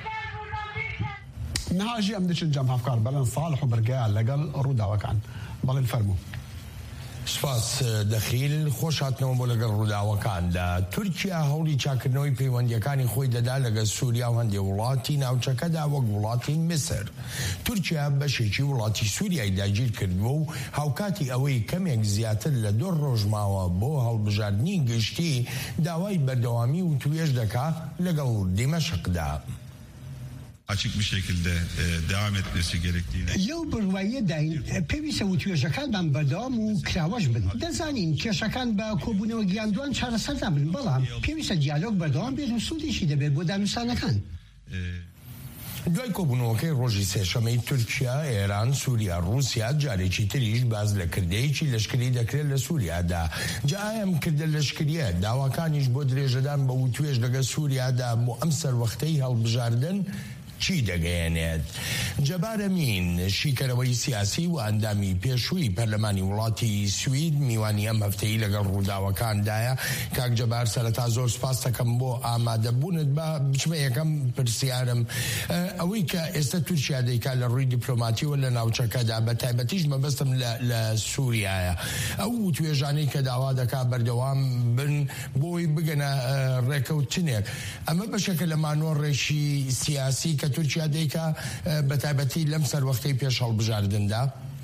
نهاجي ام دچن جمع افكار بلن صالح وبرقاع لقل رودا وكان بغل فرمو سپاس دخیل خوش هاتنەوە بۆ لەگەڵ ڕووداوەکاندا تورکیا هەوڵی چاکردنەوەی پەیوەندیەکانی خۆی دەدا لەگەڵ سووریا و هەندێک وڵاتی ناوچەکەدا وەک وڵاتی میسر تورکیا بەشێکی وڵاتی سووریای داگیر کردبووە و هاوکاتی ئەوەی کەمێک زیاتر لە 2 ڕۆژ ماوە بۆ هەڵبژاردننی گشتی داوای بەردەوامی و توێژ دەکا لەگەڵ دیمەشقدا açık bir şekilde devam etmesi gerektiğini. Lew birwaye dayin pevîsa û tuêjekan ben berdewam û kiraweş bin. Dezanîn kêşekan be kobûnewe giyanduan çareser dabin belam pevîsa diyalog berdewam bê Sûdîşî debe bo damisanekan. دوای کۆبوونەوەکەی ڕۆژی سێشەمەی تورکیا ئێران سووریا رووسیا جارێکی تریش باز لە کردەیەکی لەشکری دەکرێت لە سووریادا جا ئەم کردە لەشکریە داواکانیش بۆ درێژەدان بە وتوێژ لەگە سووریادا بۆ ئەم سەروەختەی هەڵبژاردن چی دەگەیەنێت جەبار ئەمین شیکەرەوەی سیاسی و ئەندامی پێشووی پەرلەمانی وڵاتی سوید میوانی ئەم هەفتەی لەگەڵ ڕووداوەکاندایە کاک جەبار سەرەتا زۆر سپاس دەکەم بۆ ئامادەبوونت بە بچمە یەکەم پرسیارم ئەوەی کە ئێستا تورکیا دەیکات لە ڕووی دیپلۆماتیوە لە ناوچەکەدا بە تایبەتیش مەبەستم لە سووریایە ئەو توێژانەی کە داوا دەکات بەردەوام بن بۆی بگەنە ڕێکەوتنێک ئەمە بەشێکە لە مانۆڕێکی سیاسی کە تورکیا دەیکا بە تایبەتی لەم سەروەختەی پێش هەڵبژاردندا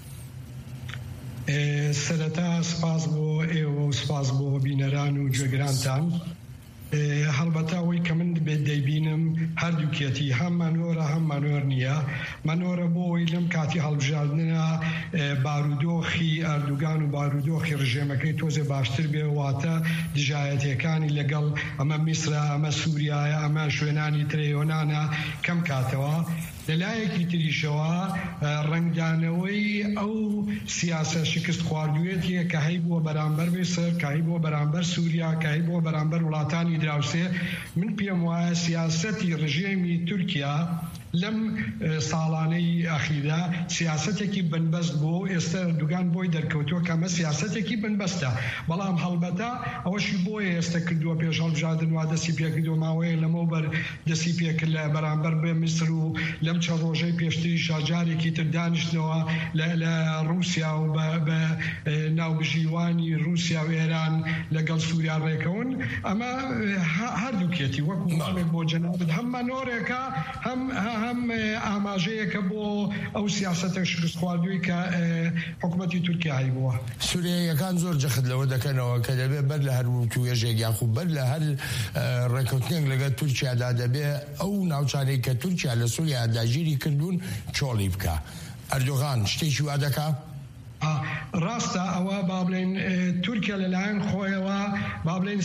سەرەتا سپاس بۆ ئێوە و سپاس بۆ بینەران و گوێگرانتان هەڵبەتە ئەوەی کە من دەیبینم هەردووکێتی هەم مانۆرە هەم مانۆر نییە مانۆرە بۆ ئەوەی لەم کاتی هەڵبژاردنە بارودۆخی ئەردوگان و بارودۆخی ڕژێمەکەی تۆزێ باشتر بێ واتە دژایەتیەکانی لەگەڵ ئەمە میسرە ئەمە سووریایە ئەمە شوێنانی ترێیۆنانە کەم کاتەوە لەلایەکی تریشەوە ڕنگدانەوەی ئەو سیاسە شکست خواردوێتیە کە هەی بووە بەرامبەر میسر کە هەی بووە بەرامبەر سووریا کە هەی بووە بەرامبەر وڵاتانی دراوسێ من پێم وایە سیاسەتی ڕژێمی تورکیا لەم ساڵانەی ئەخیرا سیاسەتێکی بنبەست بۆ ئێستا دوگان بۆی دەرکەوتووە کە ئەمە سیاسەتێکی بنبەستە بەڵام هەڵبەتە ئەوەشی بۆیە ئێستا کردووە پێش هەڵبژاردن وا دەستی پێکردووە ماوەیە لەمەوبەر دەستی پێکرد لە بەرامبەر بێ میسر و لەم چەند ڕۆژەی پێشتری شاجارێکی تر دانیشتنەوە لە رووسیا و بە ناوبژیوانی رووسیا و ئێران لەگەڵ سووریا ڕێکەون ئەمە هەردووکێتی وەکو ماڵێک بۆ جەنابەت هەم مانۆرێکە هەم ئاماژەیەکە بۆ ئەو سیاسەتە شکست خواردووی کە حکوومەتی تورکیا هەیبووە سووریایەکان زۆر جەخت لەوە دەکەنەوە کە دەبێت بەر لە هەر توێژێک یاخوب بەر لە هەر ڕێکەوتنێک لەگەڵ تورکیادا دەبێت ئەو ناوچانەی کە تورکیا لە سووریا داگیری کردوون چۆڵی بکە ئەردۆغان شتێکی وا دەکا؟ ڕاستە ئەوە با بڵێن تورکیا لەلایەن خۆیەوە با بڵێن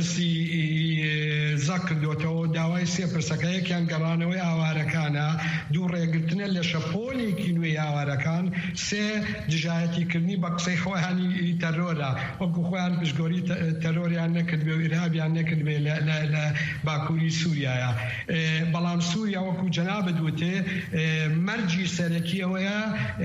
3% زەق کردوێتەوە داوای 3% یەکیان گەڕانەوەی ئاوارەکانە، دوو ڕێگرتنە لە شەپۆلێکی نوێی ئاوارەکان، سێ دژایەتیکردنی بە قسەی خۆیانی تەرۆرە وەکو خۆیان پشتگۆری تەرۆریان نەکردبێ و ئیرهابیان نەکردبێ لە باکووری سووریایە. بەڵام سووریا وەکو جەنابەت وتێ مەرجی سەرەکیەوەیە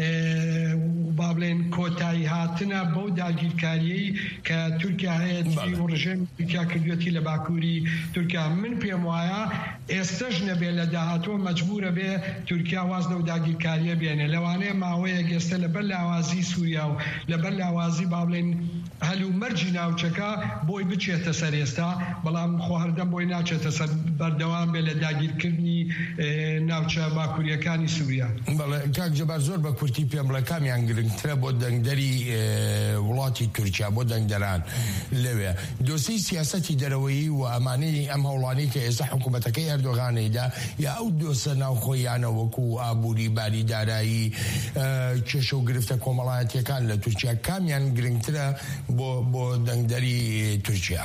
با بڵێن کۆتایی هاتنە بەو داگیرکاریەی کە تورکیا هەیە و ڕژێمی تورکیا کردوێتی لە باکووری تورکیا. من پێم وایە ئێستش نەبێ لە داهاتوە مەجبورە بێ تورکیا واز لەو داگیرکاریە بێنێ. لەوانەیە ماوەیە گەستە لەبەر لاوازی سووریا و لەبەر لاوازی با بڵێن هەلو مەرجی ناوچەکە بۆی بچێتە سەر ئێستا، بەڵام خۆ هەردەم بۆی ناچێتە سەر بەردەوام بێ لە داگیرکردنی ناوچە باکووریەکانی سووریا. بەڵێ کاک جەبار زۆر بە کورتی پێم بڵێ کامیان گرنگترە بۆ دەنگدەری وڵاتی تورکیا بۆ دەنگدەران لەوێ دۆسەی سیاسەتی دەرەوەیی و ئەمانەی ئەم هەوڵانەی کە ئێستا حکوومەتەکەی ئەردۆغانەیدا یا ئەو دۆسە ناوخۆیانە وەکو ئابووری باری دارایی کێشە و گرفتە کۆمەڵایەتیەکان لە تورکیا کامیان گرنگترە بۆ دەنگدەری تورکیا؟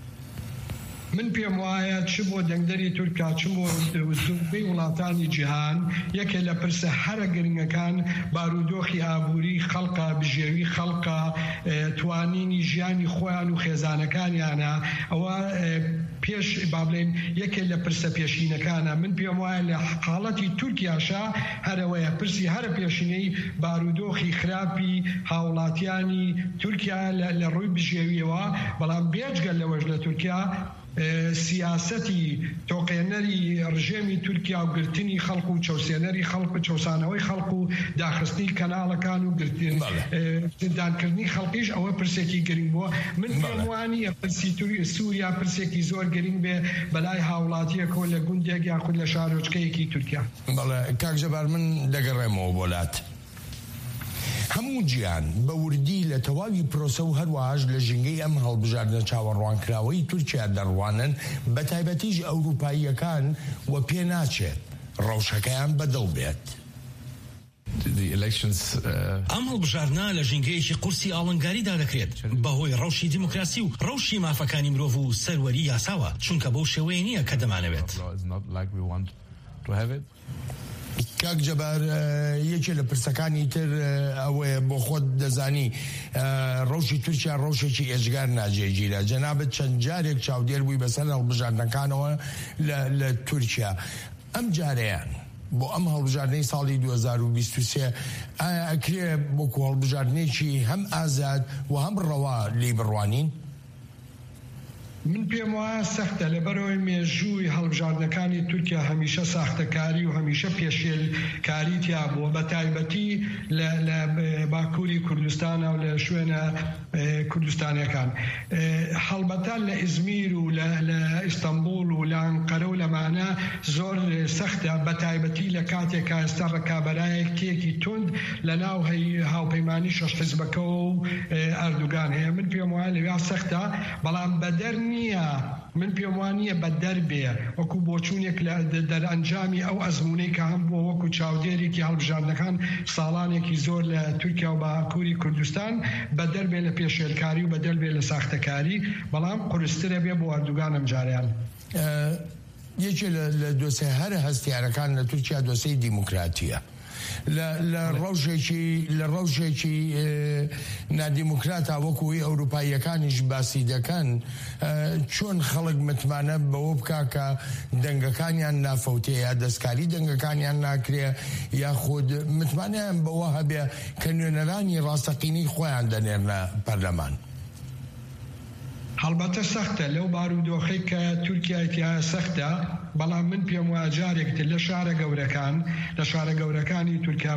من پێم وایە چ بۆ دەنگدەری تورکیا چ بۆ زوبەی وڵاتانی جیهان یەکێ لە پرسە هەرە گرنگەکان بارودۆخی ئابووری خەڵقە، بژێوی خەڵقە، توانینی ژیانی خۆیان و خێزانەکانیانە. ئەوە پێش با بڵێن یەکێ لە پرسە پێشینەکانە. من پێم وایە لە حاڵەتی تورکیاشا هەرەوەیە پرسی هەرە پێشینەی بارودۆخی خراپی هاوڵاتیانی تورکیا لە ڕووی بژێویەوە. بەڵام بێجگەل لەوەش لە تورکیا سیاسەتی تۆقێنەری ڕژێمی تورکیا و گرتنی خەڵق و چەوسێنەری خەڵق و چەوسانەوەی خەڵق و داخستنی کەناڵەکان و زیندانکردنی خەڵقیش ئەوە پرسێکی گرنگ بووە. من پێم وانییە پرسی سووریا پرسێکی زۆر گرنگ بێ بەلای هاوڵاتیەکەوە لە گوندێک یاخود لە شارۆچکەیەکی تورکیا. بەڵێ کاک جەبار من دەگەڕێمەوە بۆلات. هەموو گیان بە وردی لە تەواوی پرۆسە و هەروەهاش لە ژینگەی ئەم هەڵبژاردنە چاوەڕوانکراوەی تورکیا دەڕوانن بە تایبەتیش ئەوروپاییەکان و پێ ناچێت ڕەوشەکەیان بەدڵ بێت. ئەم هەڵبژاردنە لە ژینگەیەکی قورسی ئاڵنگاریدا دەکرێت بەهۆی ڕەوشی دیموکراسی و ڕەوشی مافەکانی مرۆڤ و سەروەری یاساوە، چونکە بەو شێوەیە نییە کە دەمانەوێت. کاک جەبار یەکێ لە پرسەکانی تر ئەوەیە بۆ خۆت دەزانی ڕەوشی تورکیا ڕەوشێکی ئێژگار ناجێگیرە. جەنابەت چەند جارێک چاودێر بووی بەسەر هەڵبژاردنەکانەوە لە تورکیا. ئەم جارەیان بۆ ئەم هەڵبژاردنەی ساڵی 2023 ئەکرێ بۆکو هەڵبژاردنێکی هەم ئازاد و هەم ڕەوا لی بڕوانین؟ من پێم وایە سەختە لەبەرەوەی مێژووی هەڵبژاردنەکانی تورکیا هەمیشە ساختەکاری و هەمیشە پێشێلکاری تیا بووە، بە تایبەتی لە باکووری کوردستانە و لە شوێنە کوردستانیەکان. هەڵبەتە لە ئیزمیر و لە ئیستەنبوڵ و لە ئەنقەرە و لەمانە زۆر سەختە، بە تایبەتی لە کاتێکە ئێستا ڕکابەرایەکێکی تند لە ناو هاوپەیمانی شەش حیزبەکە و ئەردوگان هەیە. من پێم وایە لەوێ سەختە، بەڵام بەدەر من پێم وانییە بە دەربێ وەکو بۆچوونێک لە دەرئەنجامی ئەو ئەزمونەی کە هەم بۆ وەکو چاودێرێکی هەڵبژاردنەکان ساڵانێکی زۆر لە تورکیا و باکووری کوردستان بە دەربێ لە پێشێلکاری و بە دەربێ لە ساختەکاری، بەڵام قورسترە بێ بۆ ئەردوگان ئەم جاریان. یەکێ لە دۆسەی هەرە هەستیارەکان لە تورکیا دۆسەی دیموکراتیە. لە ڕەوشێکی نادیموکراتە وەکوی ئەوروپاییەکانیش باسی دەکەن چۆن خەڵک متمانە بەوە بکا کە دەنگەکانیان نافەوتێ یا دەستکاری دەنگەکانیان ناکرێ یاخود متمانیان بەوە هەبێ کە نوێنەرانی ڕاستەقینی خۆیان دەنێرنە پەرلەمان. هەڵبەتە سەختە لەو بارودۆخەی کە تورکیایەتیایە سەختە، بەڵام من پێم وایە جارێکتر لە شارە گەورەکانی تورکیا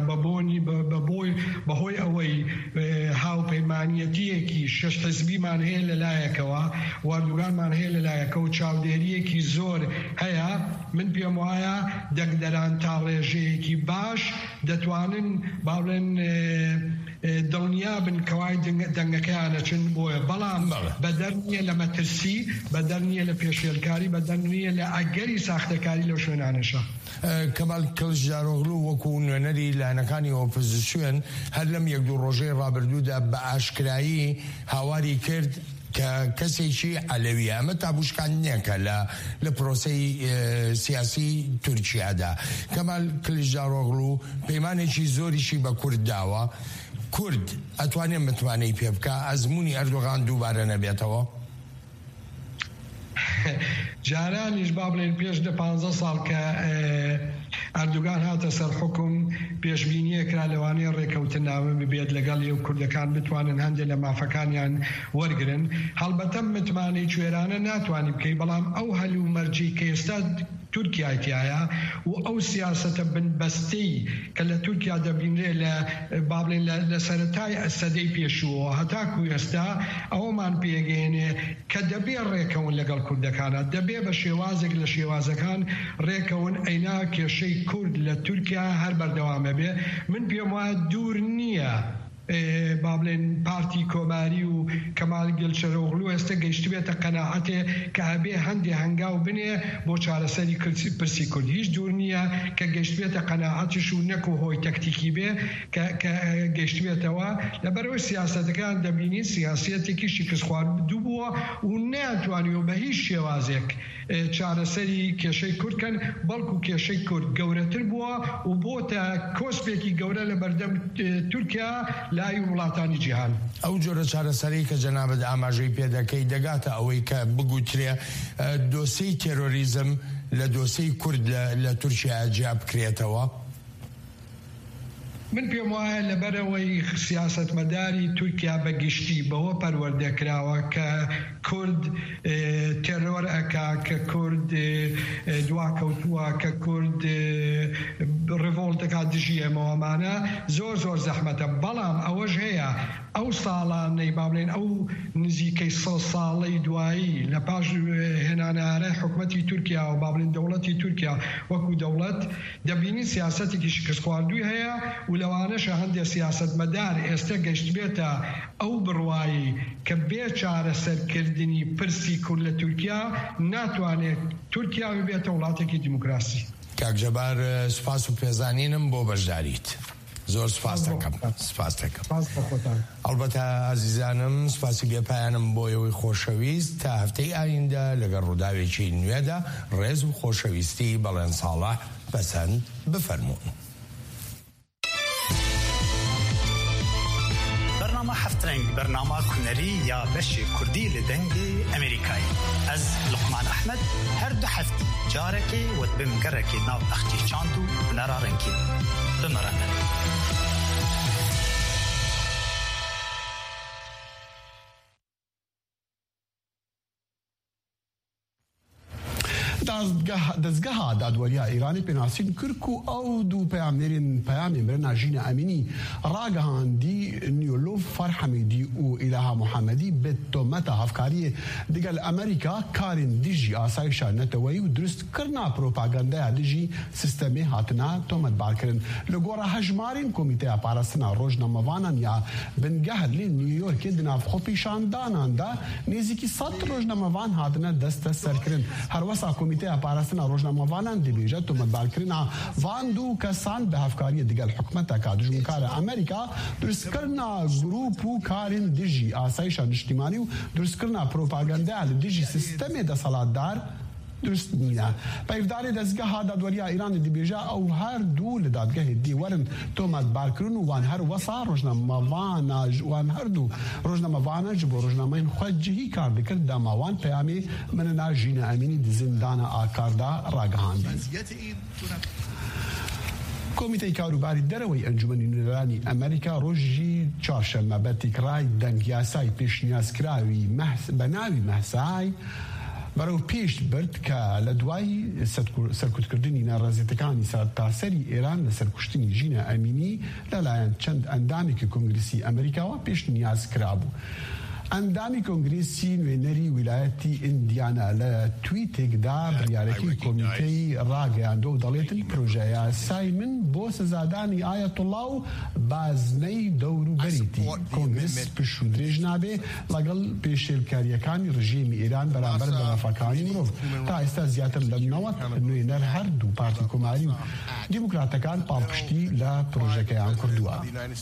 بەهۆی ئەوەی هاوپەیمانیەتیەکی شەش حیزبیمان هەیە لەلایەکەوە، واردوگانمان هەیە لەلایەکە و چاودێریەکی زۆر هەیە. من پێم وایە دەنگدەران تا ڕێژەیەکی باش دەتوانن باڵێن دڵنیا بن کەوای دەنگەکەیانە چن بۆیە بەڵام بەدەر نییە لە مەترسی بەدەر نییە لە پێشێلکاری بەدەر نییە لە ئەگەری ساختەکاری لەو شوێنانەشە. کەمال کلژدارۆغلو وەکو نوێنەری لایەنەکانی ئۆپۆزیسیۆن هەر لەم یەک دوو ڕۆژەی ڕابردوودا بە ئاشکرایی هاواری کرد کە کەسێکی عەلەویە ئەمە تابوشکاندنێکە لە پرۆسەی سیاسی تورکیادا. کەمال کلژدارۆغلو پەیمانێکی زۆریشی بە کورد داوە. کورد ئەتوانێت متمانەی پێ بکە ئەزموونی ئەردۆغان دووبارە نەبێتەوە؟ جارانیش با بڵێن پێش 15 ساڵ کە ئەردوگان هاتە سەر حکم پێشبینیەکرا لەوانەیە ڕێکەوتن ناوە ببێت لەگەڵ ئێو کوردەکان بتوانن هەندێک لە مافەکانیان وەرگرن. هەڵبەتە متمانەی کوێرانە ناتوانانی بکەی بەڵام ئەو هەلو مەرجی کە ئێستا تورکیایە و ئەو سیاسەتە بنبەستەی کە لە تورکیا دەبینرێ لە با بڵێن لە سەرەتای سەدەی پێشووە هەتاکو ئێستا ئەومان پێگەێنێ کە دەبێ ڕێکەون لەگەڵ کوردەکانە دەبێ بە شێوازێک لە شێوازەکان ڕێکەون ئەینا کێشەی کورد لە تورکیا هەر بەردەوامە بێ. من پێم وایە دوور نییە با بڵێن پارتی کۆماری و کەمال گلچەرۆغلو ئێستا گەیشتبێتە قەناعەتێ کە هەبێ هەندێ هەنگاو بنێ بۆ چارەسەری پرسی کورد. هیچ دوور نییە کە گەیشتبێتە قەناعەتش و نەکو هۆی تەکتیکی بێ کە گەیشتبێتەوە. لەبەرەوەی سیاسەتەکان دەبینین سیاسەتێکی شکست خواردوو بووە و ناتوانیەوە بە هیچ شێوازێک چارەسەری کێشەی کوردکەن بەڵکو کێشەی کورد گەورەتر بووە و بۆتە کۆسپێکی گەورە لە بەردەم تورکیا لای وڵاتانی جیهان. ئەو جۆرە چارەسەری کە جەنابەت ئاماژەی پێدەکەی دەگاتە ئەوەی کە بگوترێ دۆسەی تێرۆریزم لە دۆسەی کورد لە تورکیا جیا بکرێتەوە؟ من پێم وایە لەبەرەوەی سیاسەتمەداری تورکیا بەگشتی بەوە پەروەردەکراوە کە کورد تێرۆر ئەکا کە کورد دواکەوتووە کە کورد ڕڤۆڵتەکە دژی ئێمەوەمانە زۆر زەحمەتە. بەڵام ئەوەش هەیە ئەو ساڵانەی با بڵێن ئەو نزیکەی 100 ساڵەی دوایی لە پاش هێنانارە حکومەتی تورکیا و با بڵێن دەوڵەتی تورکیا وەکو دەوڵەت دەبینی سیاسەتێکی شکست خواردووی هەیە و لەوانەشە هەندێک سیاسەتمەدار ئێستا گەشت بێتە ئەو بڕوایی کە بێ چارەسەرکردنی پرسی کورد لە تورکیا ناتوانێت تورکیا ببێتە وڵاتێکی دیموکراسی. کاک جەبار سوپاس و پێزانینم بۆ بەشداریت. زۆر سوپاس دەکەم. سوپاس دەکەم. ئەڵبەتە ئازیزانم سوپاسی بێپایانم بۆ ئەوەی خۆشەویست تا هەفتەی ئایندە لەگەڵ ڕووداوێکی نوێدا ڕێز و خۆشەویستی بەڵێن ساڵح بەسەند بفەرموون. برنامه هفت رنگ برنامه هنری یا بشی کردی لدنگی امریکایی از لقمان احمد هر دو هفته جارکی و بمگرکی ناو اختی چاندو نرارنکی بمرنه. دەستگەها دادوەریە ئیرانی پێناسین کرد و ئەو دوو پەیامی مرنا ژینە ئەمینی ڕاگەهاندی نیۆلۆف فەرحەمیدی و ئیلها محەممەدی بێت تۆمەتە هەفکاریە دیگەل ئەمریکا کارین دژی ئاسایشە نەتەوەی و دروستکردنا پرۆپاگەندەیە دژی سیستەمی هاتنە تۆمەتبارکردن لە گۆڕە هەژمارین کۆمیتەیە پاراستنا ڕۆژنامەوانان یا بنگەهر لێ نیویۆرکێ دناوخۆ پیشانداناندا نێزیکی 100 ڕۆژنامەوان هاتنە دەستە سەرکردن. هەروەسا کۆمیتەیە پاراستنا ڕۆژنامەوانان دەبێژێت تۆمەتبارکردنا وان دوو کەسان بە هەفکاریە دیگەل حکومەتەکە دژمنکارە ئەمریکا دروستکردنا گروپ و کارین دژی ئاسایشە نیشتیمانی و دروستکردنا پرۆپاگەندەیە لە دژی سیستەمێ دەسەڵاتدار درست نییە. پەیفداری دەستگەها دادوەریە ئیرانی دەبێژە ئەو هەردوو لە دادگەهی دیوەرن تۆمەتبارکردن و وان هەر وەسا وان هەردوو ڕۆژنامەوانە بۆ ڕۆژنامەین خوەجهی کار دەکرد داماوان پەیامی مننا ژینە ئەمینی زیندانە ئاکاردا ڕاگەهاندن. کۆمیتەی کاروباری دەرەوەی ئەنجومەنی نوێنەرانی ئەمریکا ڕۆژی چوارشەممە بە تیکڕای دەنگ یاسای پێشنیازکراوی بە ناوی مەسای بەرەو پێش برد کە لە دوای سەرکوتکردنی ناڕازێتەکانی تاسەری ئێران لە سەرکوشتنی ژینە ئەمینی لەلایەن چەند ئەندامێکی کۆنگرسی ئەمریکاوە پێشنیاز کرابوو. ئەندامی کۆنگرێسی نوێنەری ویلایەتی ئیندیانە لە تویتێکدا بڕیارەتی کۆمیتەی ڕاگەیاندۆ و دەڵێتن پرۆژە یاسای من بۆ سزادانی ئایەتوڵڵا و بازنەی دەوروبەریتی کۆنگرس پش و درێژ نابێ لەگەڵ پێشێلکاریەکانی ڕژیمی ئێران بەرامبەر بەڵافەکانی مرۆڤ تا ئێستا زیاتر لە 90 نوێنەر هەردوو پارتی کۆماری و دیموکراتەکان پاڵپشتی لە پرۆژەکەیان کردووە.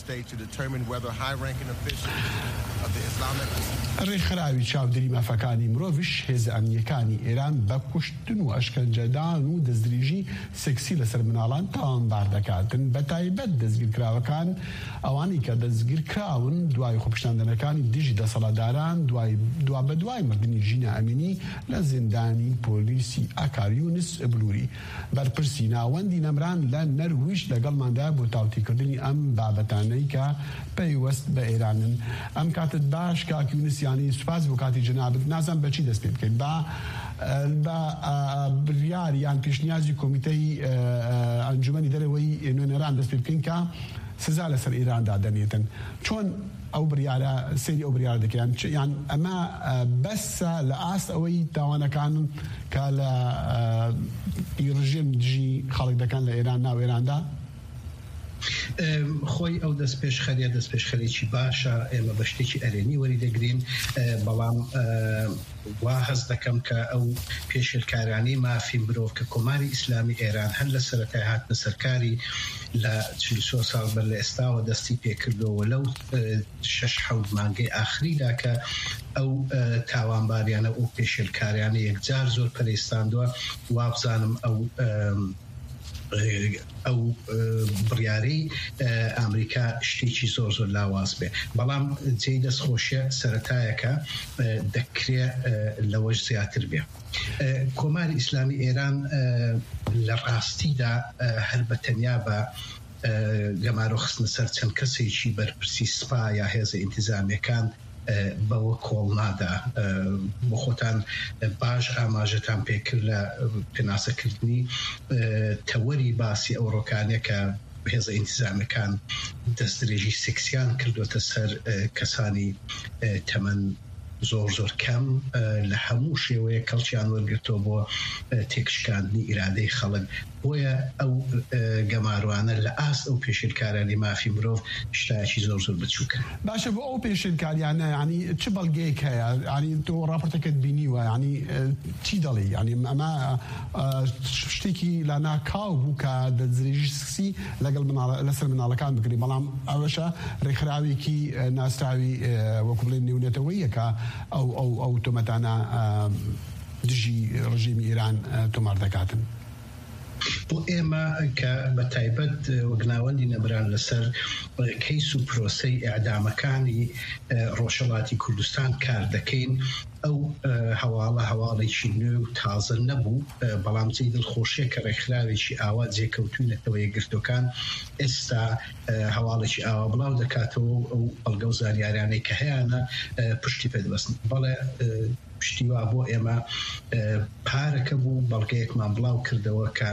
ڕێکخراوی چاودێری مافەکانی مرۆڤش هێزە ئەمنیەکانی ئێران بە کوشتن و ئەشکەنجەدان و دەستدرێژی سێکسی لەسەر مناڵان تاوانبار دەکاتن بە تایبەت دەستگیرکراوەکان ئەوانی کە دەستگیرکراون دوای خۆپیشاندنەکانی دژی دەسەڵاتداران دوا بە دوای مردنی ژینە ئەمینی لە زیندانی پۆلیسی ئاکاریونس بلووری بەرپرسی ناوەندی نەمران لە نەرویش لەگەڵماندا بۆ تاوتیکردنی ئەم بابەتانەی کە پەیوەست بە ئێرانن. ئەم کاتت باش کاکیونسیانی سوپاس بۆ کاتی جنابت نازان بەچی دەست پێ بکەین بە بڕیار یان پێشنیازی کۆمیتەی ئەنجومەنی دەرەوەی نوێنەران دەست پێ بکەین کە سزا لەسەر ئێراندا دەنێتن چۆن ئەو بڕیارە سەیری ئەو بڕیار دەکەیان یان ئەمە بەسە لە ئاست ئەوەی تاوانەکانن کە لە ڕژیم دژی خەڵک دەکەن لە ئێران ناو ئێراندا خۆی ئەو دەست پێشخەرێکی باشە ئێمە بە شتێکی ئەرێنی وەری دەگرین بەڵام وا هەست دەکەم کە ئەو پێشێلکارانی مافی مرۆڤ کە کۆماری ئیسلامی ئێران هەر لە سەرەتای هاتنە سەرکاری لە 43 ساڵ بەر لە ئێستاوە دەستی پێکردەوە لەو 6-7 مانگەی ئاخریدا کە ئەو تاوانباریانە و پێشێلکاریانە یەکجار زۆر پەرێستاندووە وابزانم ئەو بڕیارەی ئەمریکا شتێکی زۆر لاواز بێ بەڵام جێی دەستخۆشیە سەرەتایەکە دەکرێت لەوەش زیاتر بێ. کۆماری ئیسلامی ئێران لە ڕاستیدا هەر بە تەنیا بە گەمارۆ خستنە سەر چەند کەسێکی بەرپرسی سپا یا هێزە ئینتیزامیەکان بەوە کۆڵ نادا بۆ خۆتان باش ئاماژەتان پێکرد لە پێناسەکردنی تەوەری باسی ئەوڕۆکانێک کە هێزە ئینتیزامیەکان دەستدرێژی سێکسیان کردوتە سەر کەسانی تەمەن زۆر کەم لە هەموو شێوەیە کەڵکیان وەرگرتەوە بۆ تێکشکاندنی ئیرادەی خەڵک بۆیە ئەو گەماروانە لە ئاست ئەو پێشێلکارانی مافی مرۆڤ شتایەکی زۆر بچووکە. باشە بۆ ئەو پێشێلکاریانە ینی چ بەڵگەیەک هەیە ینی تۆ ڕاپۆرتەکەت بینیوە ینی چی دەڵێ ینی ئەمە شتێکی لە ناکاو بوو کە دەستدرێژی سکسی لەگەڵ لەسەر مناڵەکان بکرێت بەڵام ئەوەشە ڕێکخراوێکی ناسراوی وەکو بڵێن نێونێتەوەیەکە ئەو تۆمەتانە دژی ڕژیمی ئێران تۆمار دەکاتن. بۆ ئێمە کە بە تایبەت وەگناوەندی نەبران لەسەر کەیس و پرۆسەی ئەعدامەکانی ڕۆژهەڵاتی کوردستان کار دەکەین ئەو هەواڵێکی نوێ و تازە نەبوو بەڵام جێی دڵخۆشیە کە ڕێکخراوێکی ئاوا جێکەوتوونەتەوە یەکگرتوەکان ئێستا هەواڵێکی ئاوا بڵاو دەکاتەوە ئەو بەڵگە و زانیاریانەی کە هەیەە پشتی پێدەبەستن بەڵێ پشتیوا بۆ ئێمە پارەکە بوو بەڵگەیەکمان بڵاو کردەوە کە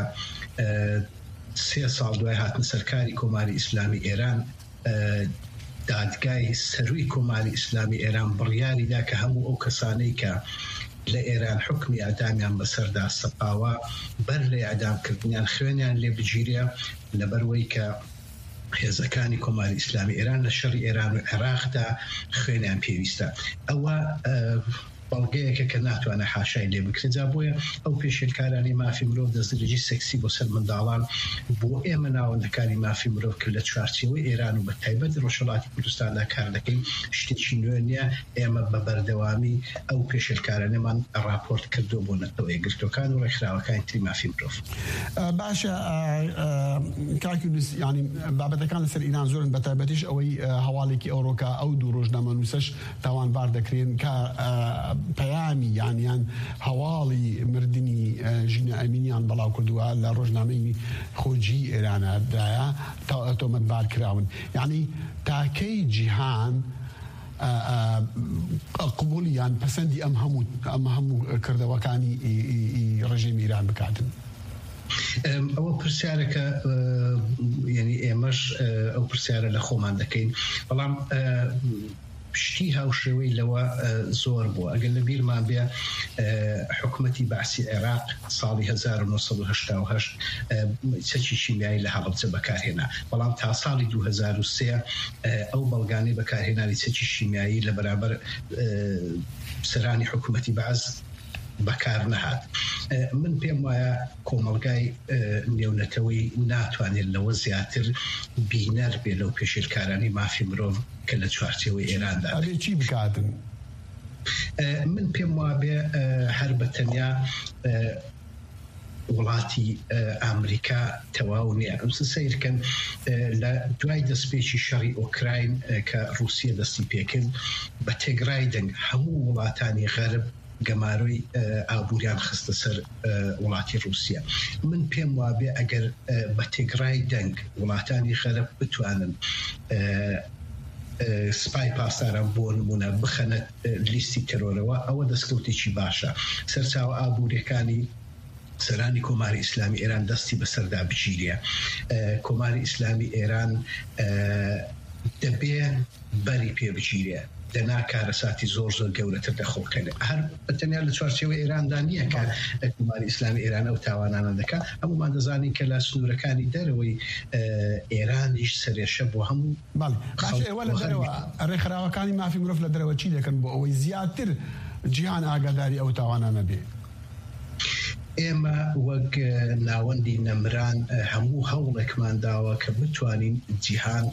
3 ساڵ دوای هاتنە سەرکاری کۆماری ئیسلامی ئێران دادگای سەروی کۆماری ئیسلامی ئێران بڕیاریدا کە هەموو ئەو کەسانەی کە لە ئێران حکمی ئەعدامیان بەسەردا سەپاوە بەر لە ئەعدامکردنیان خوێنیان لێ بگیرێ لەبەرەوەی کە هێزەکانی کۆماری ئیسلامی ئێران لە شەڕی ئێران و عێراقدا خوێنیان پێویستە. ئەوە بەڵگەیەکە کە ناتوانە حاشای لێ بکرێجا بۆیە ئەو پێشێلکارانی مافی مرۆڤ دەستدرێژی سێکسی بۆ سەر منداڵان بۆ ئێمە ناوەندەکانی مافی مرۆڤ کرد لە چوارچێوەی ئێران و بە تایبەت ڕۆژهەڵاتی کوردستاندا کار دەکەین شتێکی نوێ نیە. ئێمە بە بەردەوامی ئەو پێشێلکارانەمان راپۆرت کردو بۆ نەتەوە یەکگرتوەکان و ڕێکخراوەکانی تری مافی مرۆڤ. باشە کاکیونس ینی بابەتەکان لەسەر ئیران زۆرن بە تایبەتیش ئەوەی هەواڵێکی ئەوڕۆکە ئەو دوو ڕۆژنامە نووسەش تاوانبار دەکرێن کە پەیامی یانیان هەواڵی مردنی ژینە ئەمینیان بەڵاو کردووە لە ڕۆژنامەی خۆجی ئێرانەدایە تۆمەتبار کراون یعنی تاکەی جیهان قبولیان پەسەندی ئەم هەموو کردەوەکانی ڕژیمی ئیران بکاتن. ئەوە پرسیارەکە ینی ئێمەش ئەو پرسیارە لە خۆمان دەکەین بەڵام پشتی هاوشێوەی لەوە زۆر بووە ئەگەر لە بیرمان بێ حکومەتی بەعسی عێراق ساڵی 1970 چەکی شیمیایی لە هەڵەبجە بەکارهێنا بەڵام تا ساڵی 2003 ئەو بەڵگانەی بەکارهێنانی چەکی شیمیایی لە بەرامبەر سەرانی حکومەتی بەعز بەکار نەهات. من پێم وایە کۆمەلگای نێونەتەوەی ناتوانێت لەوە زیاتر بینەر بێ لەو پێشێرکارانی مافی مرۆڤ کە لە چوارچێوەی ئێراندا چی بکاتن؟ من پێم وابێ هەر بەتەنیا وڵاتی ئامریکا تەواو نییە ئەم سەیرکەن لە دوای دەستپێکی شەڕی ئۆکراین کە رووسیا دەستی پێکرد بە تێگرای دەنگ هەموو وڵاتانی غەرب گەماروی ئابووریان خستە سەر وڵاتی رووسیا. من پێم وابێ ئەگەر بە تێگرای دەنگ وڵاتانی غەرب بتوانن سپای پاسداران بۆ نمونە بخەنە لیستی تەرۆرەوە ئەوە دەستکەوتێکی باشە. سەرچاوە ئابووریەکانی سەرانی کۆماری ئیسلامی ئێران دەستی بەسەردا بگیرێ. کۆماری ئیسلامی ئێران دەبێ بەری پێ بگیرێ دەنا کارەساتی زۆر گەورەتر دەخۆکەن هەر بەتەنیا لە چوارچێوەی ئێراندا نییە کە کۆماری ئیسلامی ئێران ئەو تاوانانە دەکات. هەمومان دەزانین کە لە سنوورەکانی دەرەوەی ئێرانیش سەرێشە بۆ هەموو ئێوە لە دەرەوە ڕێکخراوەکانی مافی مرۆڤ لە دەرەوە چی دەکەن بۆ ئەوەی زیاتر جیهان ئاگاداری ئەو تاوانانە بێ؟ ئێمە وەک ناوەندی نەمران هەموو هەوڵێکمان داوە کە بتوانین جیهان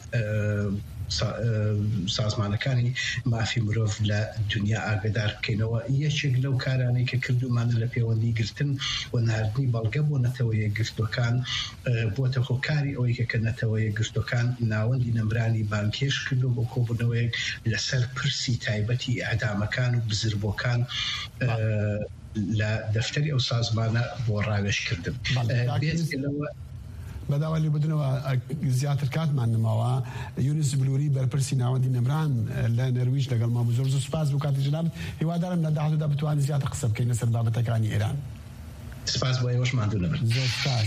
سازمانەکانی مافی مرۆڤ لە دنیا ئاگدار بکەینەوە. یەکێک لەو کارانەی کە کردومانە لە پەیوەندی گرتن و ناردنی بەڵگە بۆ نەتەوەیە گرتوەکان بۆتە هۆکاری ئەوەی کە نەتەوەیە گرتوەکان ناوەندی نەمرانی بانکێش کردو بۆ کۆبوونەوەیەک لەسەر پرسی تایبەتی ئەعدامەکان و بزربۆکان لە دەفتەری ئەو سازمانە بۆ ڕاوێژکردن. بەداوای لێبدنەوە زیاتر کاتمان نماوە. یونس بلووری بەرپرسی ناوەندی نەمران لە نەرویج لەگەڵ ما بوو. زۆر سوپاس بۆ کاتی جناب. هیوادارم لە داهاتوودا بتوانین زیاتر قسە بکەین لەسەر بابەتەکانی ئێران. سپاس بۆ ئێوەش ماندوو نەبن. زۆر سپاس.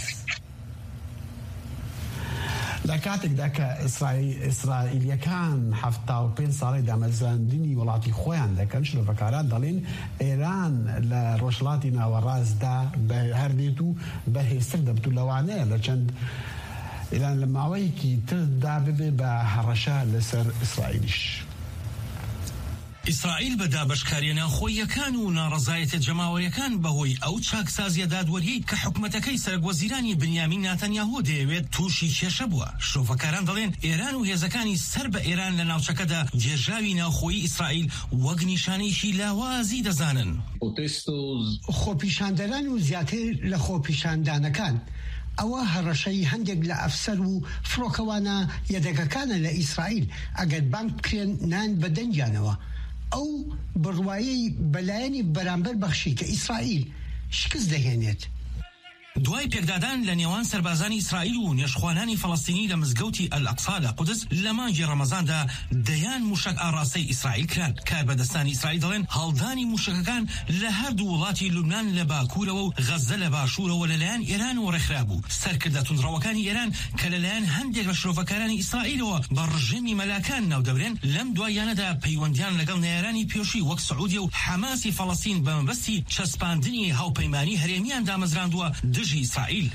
لە کاتێکدا کە ئیسرائیلیەکان 75 ساڵی دامەزراندنی وڵاتی خۆیان دەکەن شرۆڤەکاران دەڵێن ئێران لە ڕۆژهەڵاتی ناوەڕاستدا هەردێت و بەهێزتر دەبێت و لەوانەیە لە چەند ئێران لە ماوەیەکی تردا ببێ بە هەڕەشە لەسەر ئیسرائیلیش. ئیسرائیل بە دابەشکاریە خۆیەکان و ناڕەزایەتە جەماوەریەکان بەهۆی ئەو چاکسازیە دادوەریەی کە حکومەتەکەی سەرۆکوەزیرانی بنیامین ناتەنیاهو دەیەوێت تووشی کێشە بووە. شۆڤەکاران دەڵێن ئێران و هێزەکانی سەر بە ئێران لە ناوچەکەدا جێژاوی ناوخۆیی ئیسرائیل وەک نیشانەیەکی لاوازی دەزانن. خۆپیشاندەران و زیاتر لە خۆپیشاندانەکان ئەوە هەڕەشەی هەندێک لە ئەفسەر و فڕۆکەوانە یەدەگەکانە لە ئیسرائیل ئەگەر بانک بکرێن نان بە دەنگیانەوە. ئەو بڕوایەی بەلایەنی بەرامبەر بەخشی کە ئیسرائیل شکست دەهێنێت. دوای پێکدادان لە نێوان سەربازانی ئیسرائیل و نێشخوانانی فەڵەستینی لە مزگەوتی ئەل-ئەقسا لە قودس لە مانگی ڕەمەزاندا دەیان موشک ئاڕاستەی ئیسرائیل کران. کاربەدەستانی ئیسرائیل دەڵێن هەڵدانی موشکەکان لە هەردوو وڵاتی لوبنان لە باکوورەوە و غەزە لە باشوورەوە لەلایەن ئێران و ڕێکخرا بوو. سەرکردە توندڕەوەکانی ئێران کە لەلایەن هەندێک لە شرۆڤەکارانی ئیسرائیلەوە بە ڕژێمی مەلاکان ناودەبرێن لەم دوایانەدا پەیوەندیان لەگەڵ نێرانی پێشووی وەک سعودیە و حەماسی فەڵەستین بە مەبەستی چەسپاندنی هاوپەیمانی هەرێمیان دامەزراندووە دژی ئیسرائیل.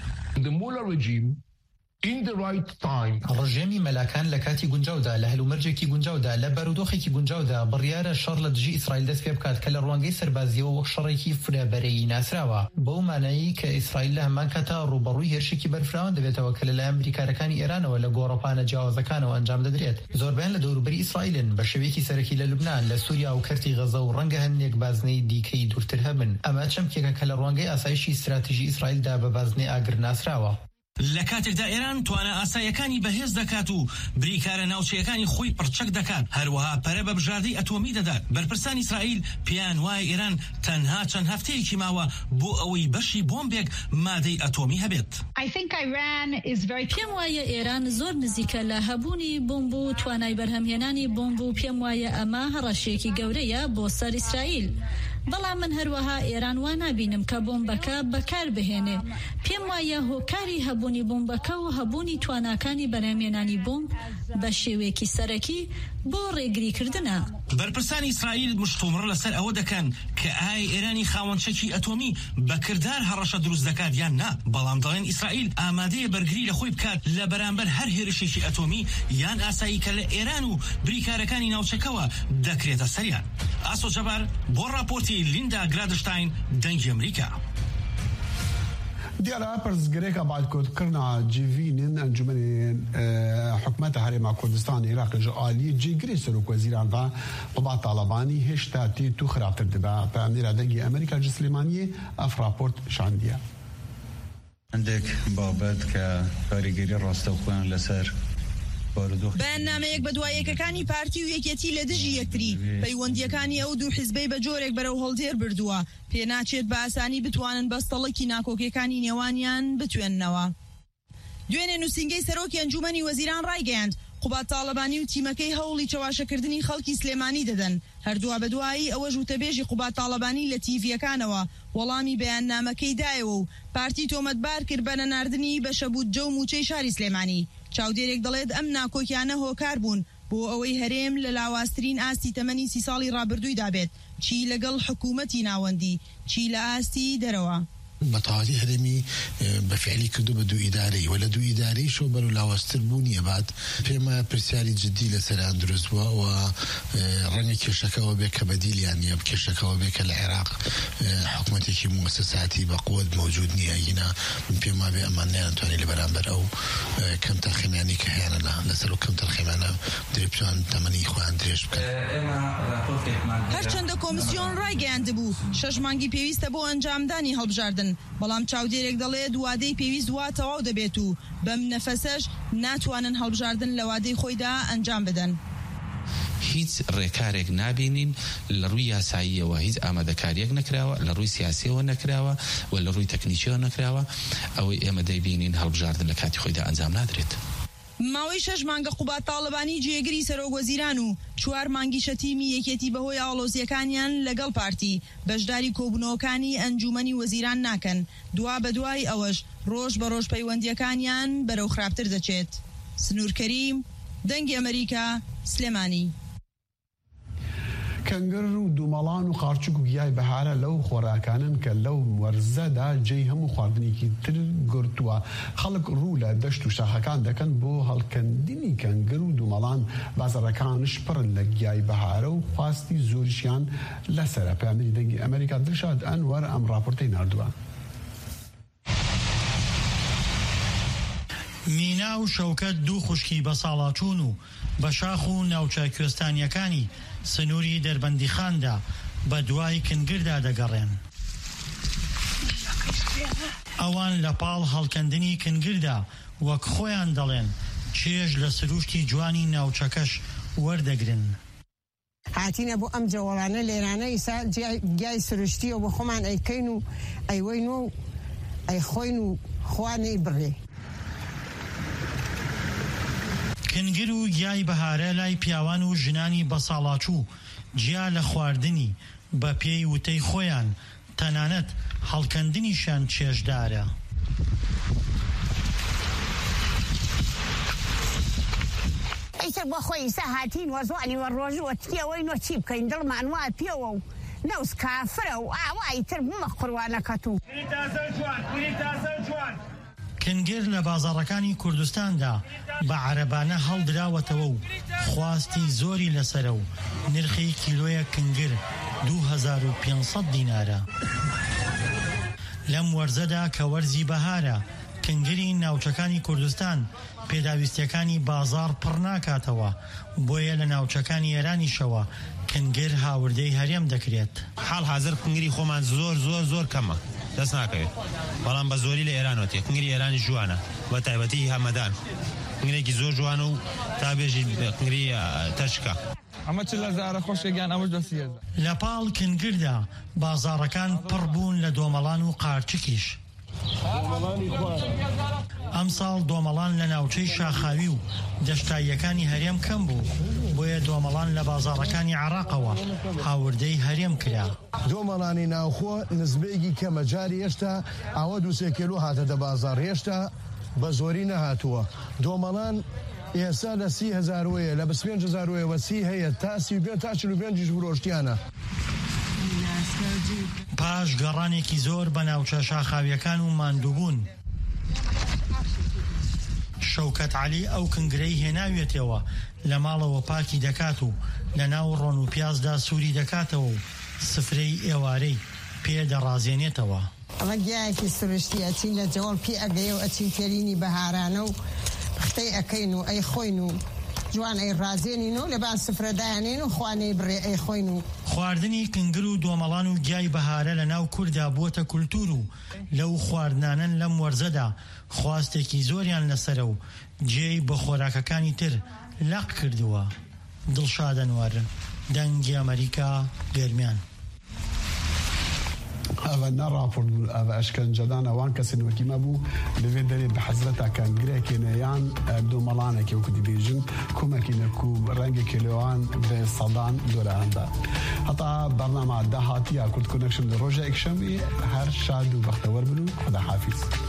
ڕژێمی مەلاکان لە کاتی گونجاودا لە هەلومەرجێکی گونجاودا لە بەرودۆخێکی گونجاودا بڕیارە شەڕ لە دژی ئیسرائیل دەست پێ بکات کە لە ڕوانگەی سەربازیەوە وەک شەڕێکی فرەبەرەیی ناسراوە. بەو مانایی کە ئیسرائیل لە هەمان کاتا ڕوبەڕووی هێرشێکی بەرفراوان دەبێتەوە کە لەلایەن بریکارەکانی ئێرانەوە لە گۆڕەپانە جیاوازەکانەوە ئەنجام دەدرێت. زۆربیان لە دەوروبەری ئیسرائیلن بە شێوەیەکی سەرەکی لە لوبنان لە سووریا و کەرتی غەزە و ڕەنگە هەندێک بازنەی دیکەی دوورتر هەبن. ئەمە چەمکێکە کە لە ڕوانگەی ئاسایشی استراتیژی ئیسرائیلدا بە بازنەی ئاگر ناسراوە. لە کاتێکدا ئێران توانە ئاسایەکانی بەهێز دەکات و بریکارە ناوچەیەکانی خۆی پڕچەک دەکات هەروەها پەرە بە بژاردەی ئەتۆمی دەدات. بەرپرسان ئیسرائیل پیان وایە ئێران تەنها چەند هەفتەیەکی ماوە بۆ ئەوەی بەشی بۆمبێک مادەی ئەتۆمی هەبێت. پێم وایە ئێران زۆر نزیکە لە هەبوونی بۆمب و توانای بەرهەمهێنانی بۆمب و پێم وایە ئەمە هەڕەشێکی گەورەیە بۆ سەر ئیسرائیل. بەڵام من هەروەها ئێران وا نابینم کە بۆمبەکە بەکار بهێنێ. پێم وایە هۆکاری هەبوونی بۆمبەکە و هەبوونی تواناکانی بەرهەمهێنانی بۆمب بە شێوەیەکی سەرەکی بۆ ڕێگریکردنە. بەرپرسانی ئیسرائیل مشتومڕ لەسەر ئەوە دەکەن کە ئای ئێرانی خاوەنچەکی ئەتۆمی بەکردار هەڕەشە دروست دەکات یان نا، بەڵام دەڵێن ئیسرائیل ئامادەیە بەرگری لە خۆی بکات لە بەرامبەر هەر هێرشێکی ئەتۆمی یان ئاسایی کە لە ئێران و بریکارەکانی ناوچەکەوە دەکرێتە سەریان. ئاسۆ جەبار بۆ راپۆرتی لیندا گرادشتاین، دەنگی ئەمریکا. دیارە پرسگرێکە بالکۆتکردنا جیڤینن ئەنجومەنی حکومەتە هەرێما کوردستان عێراق لەژە ئالی جێگری سەرۆکوەزیران بە قوبات تاڵەبانی هێشتا تێت و خراپتر دەبا. پامێرا دەنگی ئەمریکا جسلیمانیە ئەف راپۆرت شاندیە. هەندێک بابەت کە کاریگەری ڕاستەوخۆیان لەسەر بەیاننامەیەک بە دوایەکەکانی پارتی و یەکێتی لە دژی یەکتری پەیوەندیەکانی ئەو دوو حیزبەی بە جۆرێک بەرەو هەڵدێر بردووە، پێناچێت بە ئاسانی بتوانن بەستەڵەکی ناکۆکیەکانی نێوانیان بتوێننەوە. دوێنێ نووسینگەی سەرۆکی ئەنجومەنی وەزیران ڕایگەیاند قوبات تاڵەبانی و تیمەکەی هەوڵی چەواشەکردنی خەڵکی سلێمانی دەدەن. هەردووە بە دوایی ئەوە ژووتەبێژی قوبات تاڵەبانی لە تیڤیەکانەوە وەڵامی بەیاننامەکەی دایەوە و پارتی تۆمەتبار کرد بە نەناردنی بەشەبوت جە و موچەی شاری سلێمانی. چاودێرێک دەڵێت ئەم ناکۆکیانە هۆکار بوون بۆ ئەوەی هەرێم لە لاواسترین ئاستی تەمەنی 30 ساڵی ڕابردووی دابێت، چی لەگەڵ حکوومەتی ناوەندی، چی لە ئاستی دەرەوە. بەتەواوی هەرێمی بەفعلی کردو بە دوو ئیدارەی و لە دوو ئیدارەی شۆ بەرەو لاوەستر بوونیە بعد پێمە پرسیاری جدی لەسەران دروست بووە و ڕەنگە کێشەکەەوە بێت کە بەدیلیان نیە کێشەکەەوە بێت کە لە عێراق حکوومەتێکی موسساتی بە قوت موجود نییە هینا پێما بێ ئەمان نەیانتوانی لە بەرامبەر ئەو کەم تەرخیمانی کە هیانەدا لەسەر و کەم تەرخیمانە دەبێتوان تەمەنی خۆیان درێژ بکەن. هەرچەندە کۆمیسیۆن ڕایگەیاندبوو 6 مانگی پێویستە بۆ ئەنجامدانی هەڵبژاردن، بەڵام چاودێرێک دەڵێت وادەی پێویست وا تەواو دەبێت و بەم نەفەسەش ناتوانن هەڵبژاردن لە وادەی خۆیدا ئەنجام بدەن. هیچ ڕێکارێک نابینین لە ڕووی یاساییەوە، هیچ ئامادەکاریەک نەکراوە، لە ڕووی سیاسیەوە نەکراوە و لە ڕووی تەکنیکیەوە نەکراوە. ئەوەی ئێمە دەیبینین هەڵبژاردن لە کاتی خۆیدا ئەنجام نادرێت. ماوەی 6 مانگە قوبات تاڵەبانی جێگری سەرۆکوەزیران و 4 مانگی شەتیمی یەکێتی بەهۆی ئاڵۆزیەکانیان لەگەڵ پارتی بەشداری کۆبوونەوەکانی ئەنجومەنی وەزیران ناکەن. دوا بە دوای ئەوەش ڕۆژ بە ڕۆژ پەیوەندیەکانیان بەرەو خراپتر دەچێت. سنوور کەریم، دەنگی ئەمریکا، سلێمانی. کەنگەر و دوومەڵان و قارچوک و گیای بەهارە لەو خۆراکانن کە لەو وەرزەدا جێی هەموو خواردنێکی تر گرتووە. خەڵک ڕوو لە دەشت و شاخەکان دەکەن بۆ هەڵکەندنی کەنگەر و دوومەڵان. بازاڕەکانش پڕن لە گیای بەهارە و خواستی زۆریشیان لەسرە. پامێری دەنگی ئەمریکا دڵشاد ئەنوەر ئەم راپۆرتەی ناردووە. مینا و شەوکەت دوو خوشکی بە ساڵاچوون و بە شاخ و ناوچە کوێستانیەکانی سنووری دەربەندیخاندا بە دوای کنگردا دەگەڕێن. ئەوان لە پاڵ هەڵکەندنی کنگردا وەک خۆیان دەڵێن چێژ لە سروشتی جوانی ناوچەکەش وەردەگرن. هاتینە بۆ ئەم جەوەڵانە لێرانە ئیسا گیای سروشتیەوە بۆ خۆمان ئەیکەین و ئەیوەین و ئەیخۆین و خوانەی بڕێ. کنگر و گیای بەهارە لای پیاوان و ژنانی بە ساڵاچوو جیا لە خواردنی بە پێی وتەی خۆیان تەنانەت هەڵکەندنیشان چێژدارە. ئەیتر بۆ خۆی ئیسا هاتین وەزوانی وە ڕۆژ وە تکیەوەینەوە چی بکەین دڵمان وا پێوە و نەوس کافرە و ئاوایتر بمە قڕوانەکەت و کنگر لە بازاڕەکانی کوردستاندا بە عەرەبانە هەڵدراوەتەوە و خواستی زۆری لەسەرە و نرخی کیلۆیە کنگر 2500 دینارە. لەم وەرزەدا کە وەرزی بەهارە کنگری ناوچەکانی کوردستان پێداویستیەکانی بازار پڕ ناکاتەوە، بۆیە لە ناوچەکانی ئێرانیشەوە کنگر هاوردەی هەرێم دەکرێت. حاڵ حاضر کنگری خۆمان زۆر کەمە دەست ناکەوێت، بەڵام بە زۆری لە ئێرانەوە تێ کنگری ئێرانی جوانە بە تایبەتی هەمەدان کنگرێکی زۆر جوانە و تا بێژی کنگری تەشکە. ئەمە چ لە زارە خۆشێکیان ئەمەش دەسیێ. لە پاڵ کنگردا بازاڕەکان پڕ بوون لە دۆمەڵان و قارچکیش. ئەم ساڵ دۆمەڵان لە ناوچەی شاخاوی و دەشتاییەکانی هەرێم کەم بوو بۆیە دۆمەڵان لە بازاڕەکانی عێراقەوە هاوردەی هەرێم کرا. دۆمەڵانی ناوخۆ نزبێکی کەمە جاری هێشتا ئەوە 2 کیلو هاتە دە بازار هێشتا بە زۆری نەهاتووە. دۆمەڵان ئێستا لە 30,000 وەیە لە 25,000 وەسی هەیە تا 45 فرۆشتیانە. پاش گەڕانێکی زۆر بە ناوچە شاخاویەکان و ماندووبوون شەوکەت عەلی ئەو کنگرەی هێناوێتەوە لە ماڵەوە پاکی دەکات و لە ناو ڕۆن و پیازدا سووری دەکاتەوە و سفرەی ئێوارەی پێدەڕازێنێتەوە. ئەمە گیایەکی سروشتی ئەچین لە جەوڵ پێ ئەگەیە و ئەچین تێرینی بەهارانە و ختەی ئەکەین و ئەی خۆین و جوان ئەی ڕازێنین و لەبان سفرەدایانێن و خوانەی بڕێ ئەی خۆین و خواردنی کنگر و دۆمەڵان و گیای بەهارە لە ناو کووردا بووەتە کولتور و لەو خواردنانن لەم وەرزەدا خواستێکی زۆریان لەسەرە و جێی بە خۆراکەکانی تر لەق کردووە. دڵشاد ئەنوەر، دەنگی ئەمریکا، گەرمیان. ئەوە نەڕاپۆرت بوو ئەوە ئەشکەنجەدان ئەوان کەسن وەکیمە بوو لەوێ دەرێت بە حەزرەتا کەنگرێکێنەیان دۆمەڵانێکی وەکو دیبێژن کومەکینەک و ڕەنگە کێلۆوان بە سەدان دۆرەهاندا. هەتا بەرنامە داهاتی یا کورد کۆنەکشن لە ڕۆژە یەکشەمبێ هەر شاد و بەختەوەر بن و خوداحافیز.